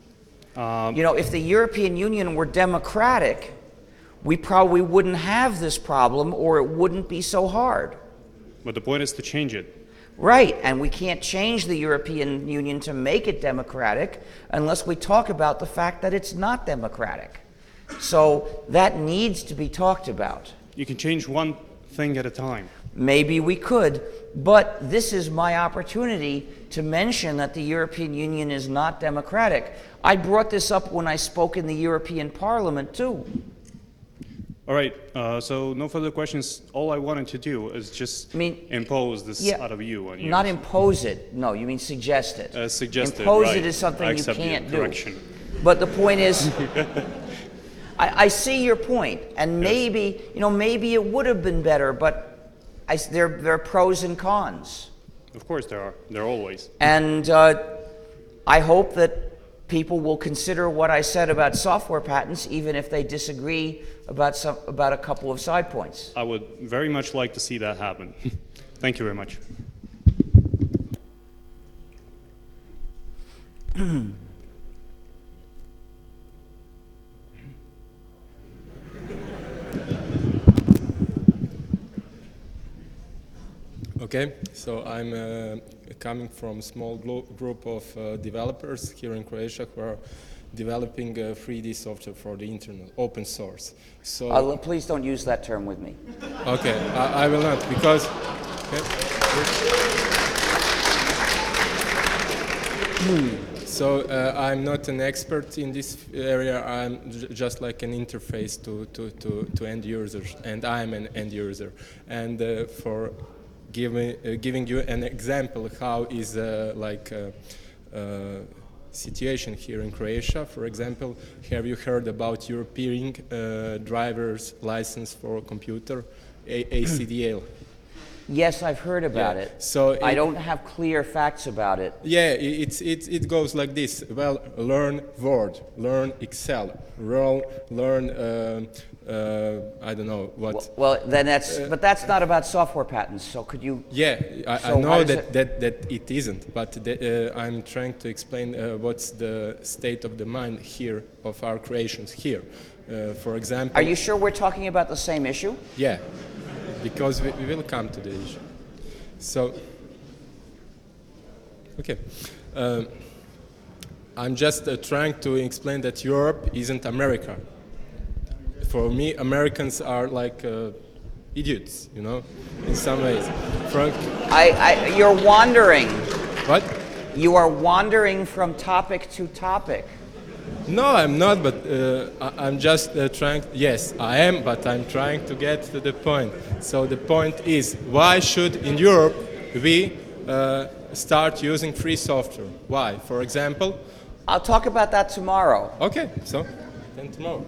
J: Um,
B: You know, if the European Union were democratic, we probably wouldn't have this problem or it wouldn't be so hard.
J: But the point is to change it.
B: Right, and we can't change the European Union to make it democratic unless we talk about the fact that it's not democratic. So that needs to be talked about.
J: You can change one thing at a time.
B: Maybe we could, but this is my opportunity to mention that the European Union is not democratic. I brought this up when I spoke in the European Parliament too.
J: All All right, uh, so no further questions. All I wanted to do is just
B: I mean,
J: impose this
B: yeah,
J: out of you on you.
B: Not impose it. No, you mean suggest it.
J: Uh, suggest it,
B: impose
J: right.
B: it is something
J: I
B: you
J: accept the
B: can't do.
J: correction.
B: But the point is, I, I see your point, and maybe you know maybe it would have been better, but I, there there are pros and cons.
J: Of course there are. There are always.
B: And uh, I hope that people will consider what I said about software patents, even if they disagree about some about a couple of side points.
J: I would very much like to see that happen. Thank you very much.
K: Okay, so I'm uh, coming from a small glo- group of uh, developers here in Croatia who are developing uh, three D software for the internet, open source. So
B: Uh, please don't use that term with me.
K: Okay, I, I will not, because okay. So uh, I'm not an expert in this area. I'm j- just like an interface to, to, to, to end users, and I'm an end user. And uh, for giving uh, giving you an example how is uh, like uh, uh, situation here in Croatia. For example, have you heard about European uh, driver's license for a computer, a- ACDL?
B: Yes, I've heard about
K: Yeah.
B: it.
K: So
B: I
K: it-
B: don't have clear facts about it.
K: Yeah, i- it's, it, it goes like this. Well, learn Word, learn Excel, learn, learn um, uh, I don't know what.
B: Well, well then that's, but that's not about software patents, so could you?
K: Yeah, I,
B: So
K: I
B: how
K: know
B: does
K: that,
B: it-
K: that, that it isn't, but the, uh, I'm trying to explain uh, what's the state of the mind here of our creations here. Uh, for example.
B: Are you sure we're talking about the same issue?
K: Yeah, because we, we will come to the issue. So, okay. Um, I'm just uh, trying to explain that Europe isn't America. For me, Americans are like uh, idiots, you know, in some ways. Frank,
B: I, I, you're wandering.
K: What?
B: You are wandering from topic to topic.
K: No, I'm not, but uh, I, I'm just uh, trying. Yes, I am, but I'm trying to get to the point. So the point is, why should in Europe we uh, start using free software? Why? For example.
B: I'll talk about that tomorrow.
K: Okay, so then tomorrow.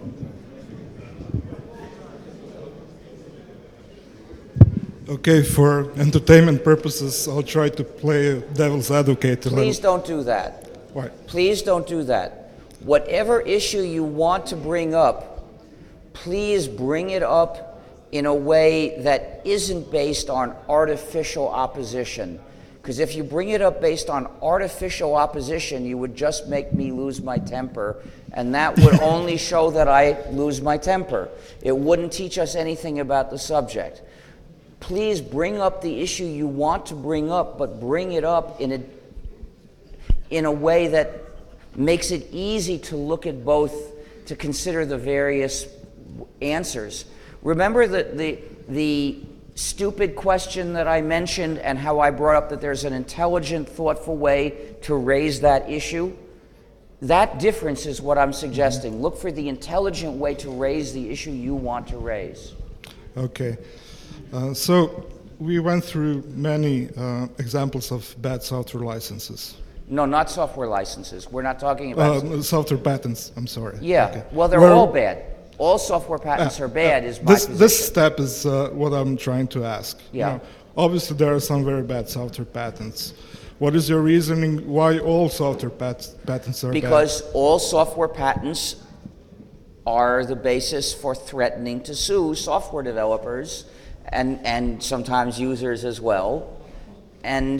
I: Okay, for entertainment purposes, I'll try to play devil's advocate a little.
B: Please don't do that.
I: Why?
B: Please don't do that. Whatever issue you want to bring up, please bring it up in a way that isn't based on artificial opposition. Because if you bring it up based on artificial opposition, you would just make me lose my temper, and that would only show that I lose my temper. It wouldn't teach us anything about the subject. Please bring up the issue you want to bring up, but bring it up in a, in a way that makes it easy to look at both, to consider the various answers. Remember the, the, the stupid question that I mentioned and how I brought up that there's an intelligent, thoughtful way to raise that issue? That difference is what I'm suggesting. Look for the intelligent way to raise the issue you want to raise.
I: Okay. Uh, so we went through many uh, examples of bad software licenses.
B: No, not software licenses. We're not talking about...
I: Uh, software patents, I'm sorry.
B: Yeah,
I: Okay.
B: well, they're
I: Where-
B: all bad. All software patents
I: Uh,
B: are bad,
I: uh,
B: is my
I: this,
B: position.
I: This step is uh, what I'm trying to ask. You
B: Yeah.
I: know, obviously, there are some very bad software patents. What is your reasoning why all software pat- patents are
B: Because all software patents are the basis for threatening to sue software developers and, and sometimes users as well. And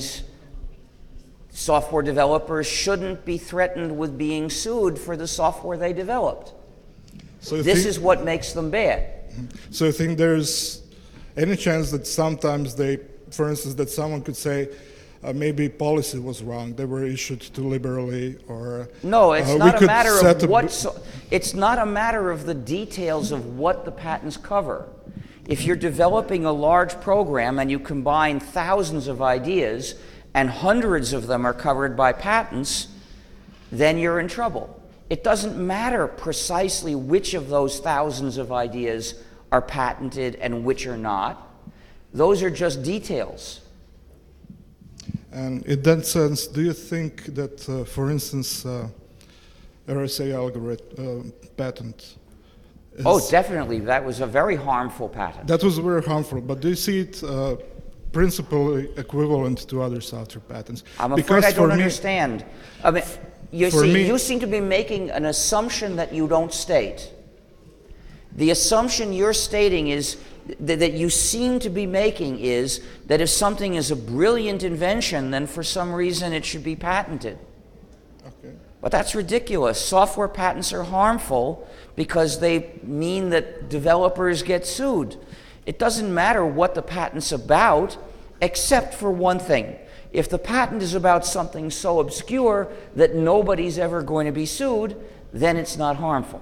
B: software developers shouldn't be threatened with being sued for the software they developed.
I: So you
B: This
I: think-
B: is what makes them bad.
I: bad? So you think there's any chance that sometimes they, for instance, that someone could say, uh, maybe policy was wrong, they were issued too liberally, or
B: No, it's
I: uh, we
B: not a
I: could
B: matter
I: set
B: of
I: a
B: what.
I: b-
B: So, it's not a matter of the details of what the patents cover. If you're developing a large program and you combine thousands of ideas and hundreds of them are covered by patents, then you're in trouble. It doesn't matter precisely which of those thousands of ideas are patented and which are not. Those are just details.
L: And in that sense, do you think that, uh, for instance, uh, R S A algorithm uh, patent is,
B: Oh, definitely. That was a very harmful patent.
L: that was very harmful, but do you see it uh, principally equivalent to other software patents?
B: I'm afraid
L: Because
B: I don't
L: for me-
B: understand. I mean, you
L: for
B: see,
L: me-
B: you seem to be making an assumption that you don't state. The assumption you're stating is th- that you seem to be making is that if something is a brilliant invention, then for some reason it should be patented.
L: Okay.
B: But that's ridiculous. Software patents are harmful because they mean that developers get sued. It doesn't matter what the patent's about, except for one thing. If the patent is about something so obscure that nobody's ever going to be sued, then it's not harmful.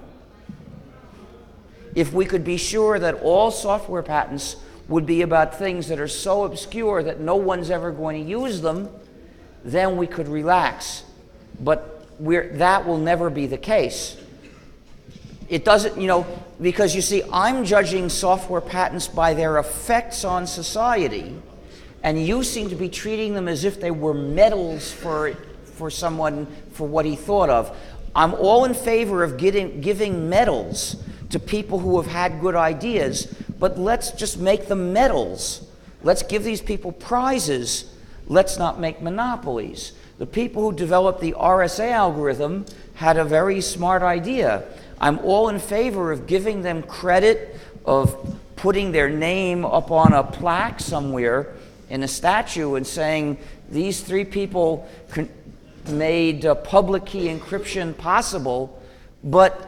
B: If we could be sure that all software patents would be about things that are so obscure that no one's ever going to use them, then we could relax. But we're, that will never be the case. It doesn't, you know, because you see, I'm judging software patents by their effects on society, and you seem to be treating them as if they were medals for, for someone for what he thought of. I'm all in favor of getting, giving medals to people who have had good ideas, but let's just make them medals. Let's give these people prizes. Let's not make monopolies. The people who developed the R S A algorithm had a very smart idea. I'm all in favor of giving them credit, of putting their name up on a plaque somewhere in a statue and saying, these three people con- made uh, public key encryption possible, but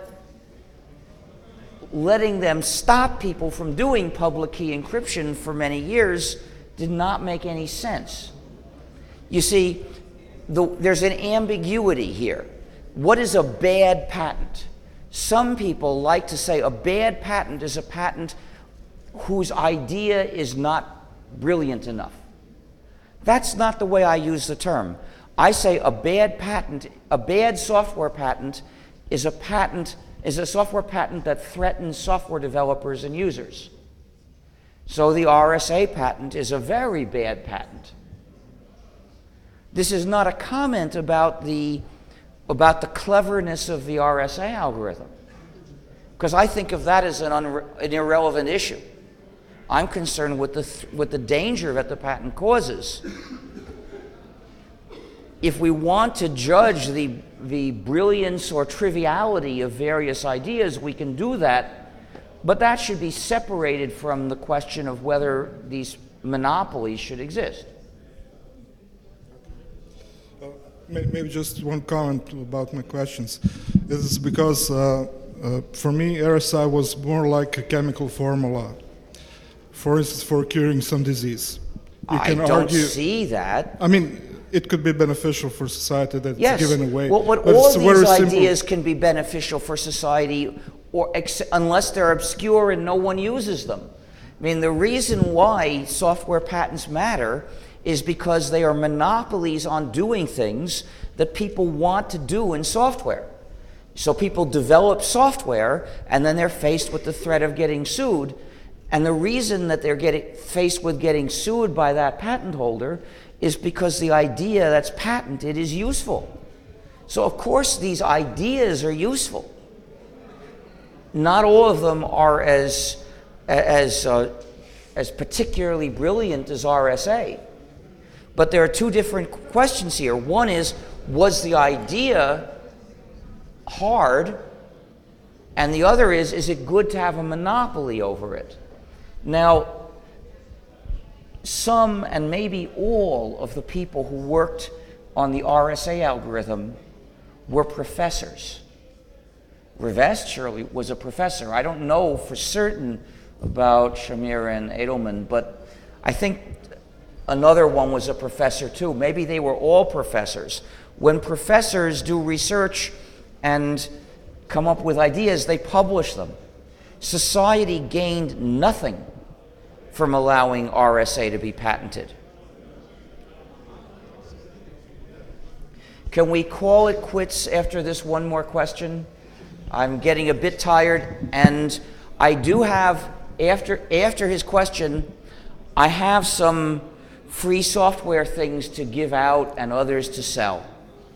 B: letting them stop people from doing public key encryption for many years did not make any sense. You see, the, there's an ambiguity here. What is a bad patent? Some people like to say a bad patent is a patent whose idea is not brilliant enough. That's not the way I use the term. I say a bad patent, a bad software patent is a patent is a software patent that threatens software developers and users. So the R S A patent is a very bad patent. This is not a comment about the, about the cleverness of the R S A algorithm, because I think of that as an, unre- an irrelevant issue. I'm concerned with the, th- with the danger that the patent causes. If we want to judge the, the brilliance or triviality of various ideas, we can do that, but that should be separated from the question of whether these monopolies should exist.
L: Uh, may- maybe just one comment about my questions. It is because uh, uh, for me, R S I was more like a chemical formula, for instance, for curing some disease. You
B: I
L: can
B: don't
L: argue,
B: see that.
L: I mean, it could be beneficial for society that
B: Yes.
L: it's given away.
B: Well, but
L: but
B: all
L: it's
B: of
L: very
B: these
L: simple.
B: ideas can be beneficial for society, or ex- unless they're obscure and no one uses them. I mean, the reason why software patents matter is because they are monopolies on doing things that people want to do in software. So people develop software, and then they're faced with the threat of getting sued. And the reason that they're getting faced with getting sued by that patent holder is because the idea that's patented is useful. So of course these ideas are useful. Not all of them are as as uh, as particularly brilliant as R S A. But there are two different questions here. One is, was the idea hard? And the other is, is it good to have a monopoly over it? Now, some and maybe all of the people who worked on the R S A algorithm were professors. Rivest surely was a professor. I don't know for certain about Shamir and Edelman, but I think another one was a professor too. Maybe they were all professors. When professors do research and come up with ideas, they publish them. Society gained nothing from allowing R S A to be patented. Can we call it quits after this one more question? I'm getting a bit tired, and I do have after, after his question, I have some free software things to give out and others to sell.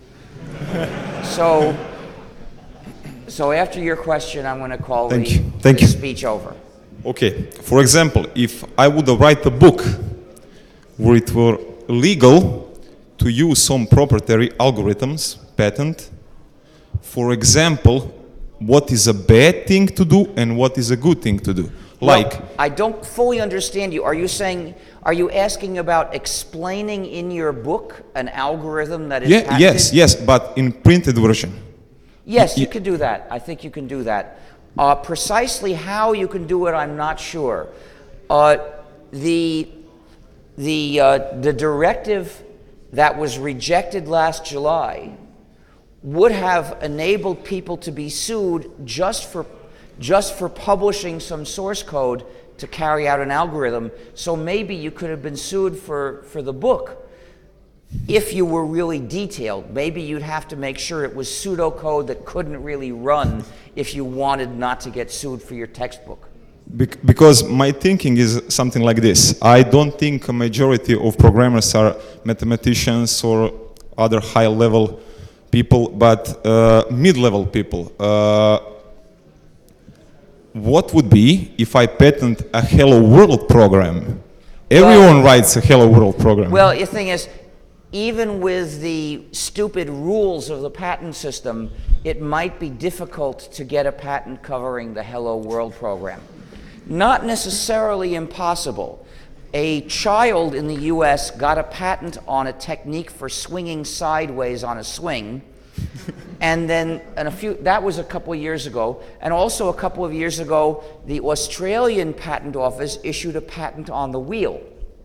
B: so, so after your question, I'm going to call
M: Thank
B: the,
M: you. Thank
B: the
M: you.
B: speech over.
M: Okay, for example, if I would write a book where it were legal to use some proprietary algorithms, patent, for example, what is a bad thing to do and what is a good thing to do? Like,
B: Well, I don't fully understand you. Are you saying, are you asking about explaining in your book an algorithm that is
M: yeah,
B: patented?
M: yes, yes, but in printed version.
B: Yes,
M: Y-
B: you can do that. I think you can do that. Uh, precisely how you can do it, I'm not sure. Uh, the the uh, the directive that was rejected last July would have enabled people to be sued just for just for publishing some source code to carry out an algorithm. So maybe you could have been sued for, for the book if you were really detailed. Maybe you'd have to make sure it was pseudocode that couldn't really run if you wanted not to get sued for your textbook.
M: Bec- because my thinking is something like this. I don't think a majority of programmers are mathematicians or other high-level people, but uh, mid-level people. Uh, what would be if I patent a Hello World program? Everyone
B: Well-
M: writes a Hello World program.
B: Well, the thing is, even with the stupid rules of the patent system, it might be difficult to get a patent covering the Hello World program. Not necessarily impossible. A child in the U S got a patent on a technique for swinging sideways on a swing, and then and a few that was a couple of years ago, and also a couple of years ago, the Australian Patent Office issued a patent on the wheel.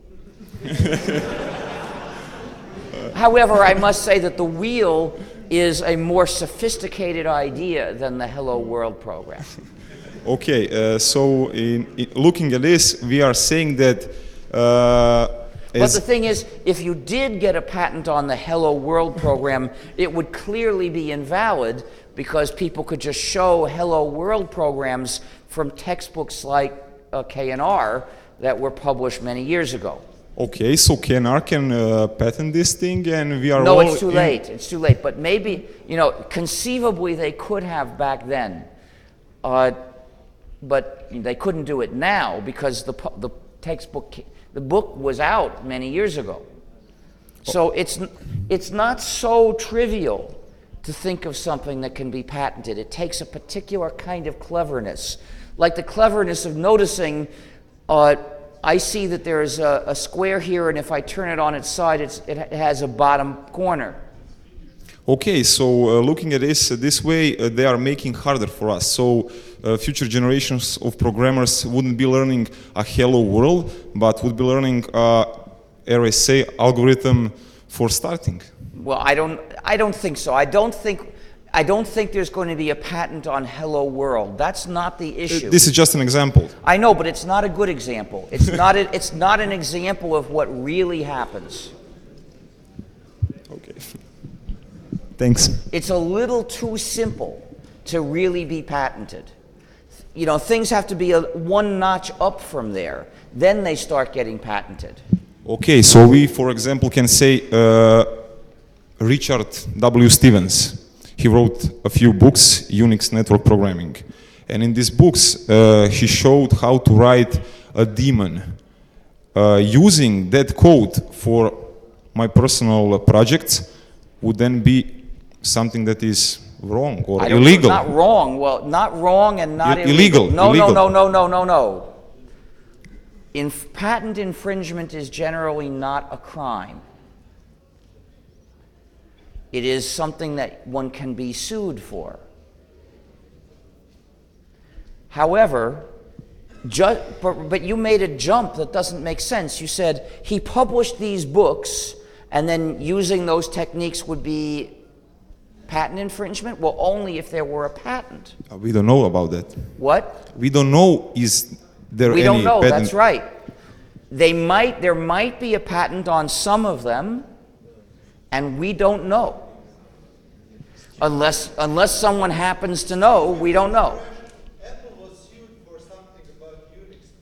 B: However, I must say that the wheel is a more sophisticated idea than the Hello World program.
M: Okay, uh, so in, in looking at this, we are saying that uh,
B: But
M: as
B: the thing is, if you did get a patent on the Hello World program, it would clearly be invalid because people could just show Hello World programs from textbooks like uh, K N R that were published many years ago.
M: okay, so K N R can uh, patent this thing, and we are
B: No,
M: all
B: it's too
M: in-
B: late. It's too late. But maybe, you know, conceivably they could have back then. Uh, but they couldn't do it now because the, pu- the textbook, the book was out many years ago. So it's, n- it's not so trivial to think of something that can be patented. It takes a particular kind of cleverness, like the cleverness of noticing, uh, I see that there is a, a square here, and if I turn it on its side, it's, it ha- has a bottom corner.
M: Okay, so uh, looking at this uh, this way, uh, they are making harder for us. So uh, future generations of programmers wouldn't be learning a Hello World, but would be learning uh, R S A algorithm for starting.
B: Well, I don't, I don't think so. I don't think, I don't think there's going to be a patent on Hello World. That's not the issue.
M: Uh, This is just an example.
B: I know, but it's not a good example. It's not. A, it's not an example of what really happens.
M: Okay. Thanks.
B: It's a little too simple to really be patented. You know, things have to be a one notch up from there. Then they start getting patented.
M: Okay, so we, for example, can say uh, Richard W. Stevens. He wrote a few books, Unix network programming. And in these books, uh, he showed how to write a daemon. Uh, using that code for my personal uh, projects would then be something that is wrong or
B: I don't-
M: illegal.
B: Not wrong. Well, not wrong and not
M: I-
B: illegal.
M: illegal,
B: No,
M: illegal.
B: no, no, no, no, no, no. Inf- patent infringement is generally not a crime. It is something that one can be sued for. However, ju- but, but you made a jump that doesn't make sense. You said he published these books, and then using those techniques would be patent infringement? Well, only if there were a patent.
M: Uh, we don't know about that.
B: What?
M: We don't know is there
B: We
M: any
B: don't know,
M: patent.
B: that's right. They might, there might be a patent on some of them, and we don't know. Unless, unless someone happens to know, we don't know.
N: Apple was sued for something about Unix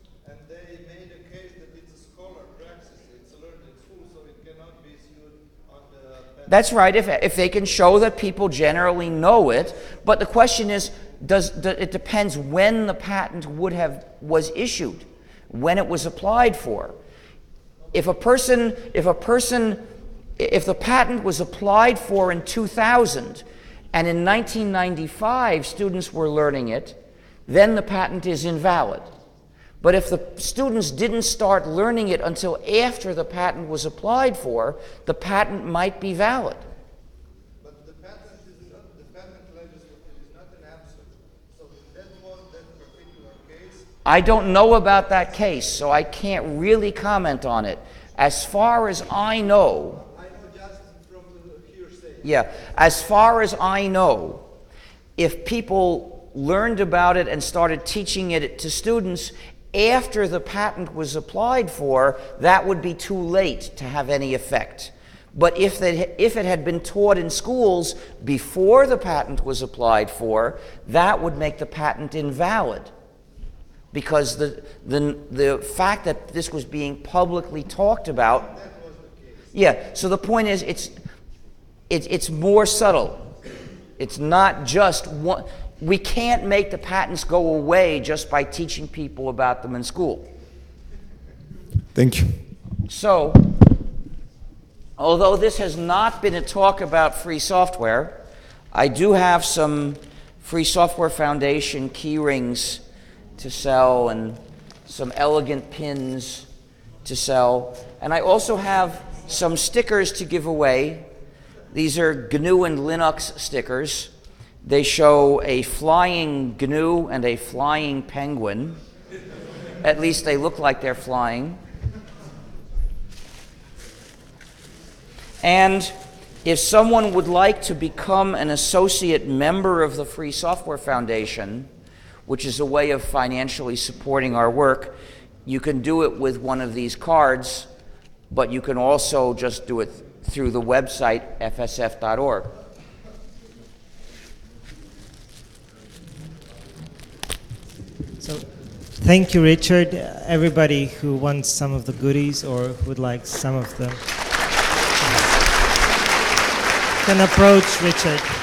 B: That's right, if, if they can show that people generally know it. But the question is, does, do, it depends when the patent would have, was issued, when it was applied for. If a person, if a person, if the patent was applied for in two thousand, and in nineteen ninety-five students were learning it, then the patent is invalid. But if the students didn't start learning it until after the patent was applied for, the patent might be valid.
N: But the patent is not, the patent legislation is not an absolute. So that was that particular case.
B: I don't know about that case, so I can't really comment on it. As far as I know,
N: I know just from the hearsay.
B: yeah, as far as I know, if people learned about it and started teaching it to students after the patent was applied for, that would be too late to have any effect. But if, they, if it had been taught in schools before the patent was applied for, that would make the patent invalid. Because the, the, the fact that this was being publicly talked about, yeah, so the point is it's, it, it's more subtle. It's not just one. We can't make the patents go away just by teaching people about them in school.
M: Thank you.
B: So, although this has not been a talk about free software, I do have some Free Software Foundation key rings to sell and some elegant pins to sell. And I also have some stickers to give away. These are G N U and Linux stickers. They show a flying G N U and a flying penguin. At least they look like they're flying. And if someone would like to become an associate member of the Free Software Foundation, which is a way of financially supporting our work, you can do it with one of these cards, but you can also just do it through the website F S F dot org.
A: So, thank you, Richard. Everybody who wants some of the goodies or who would like some of them can approach Richard.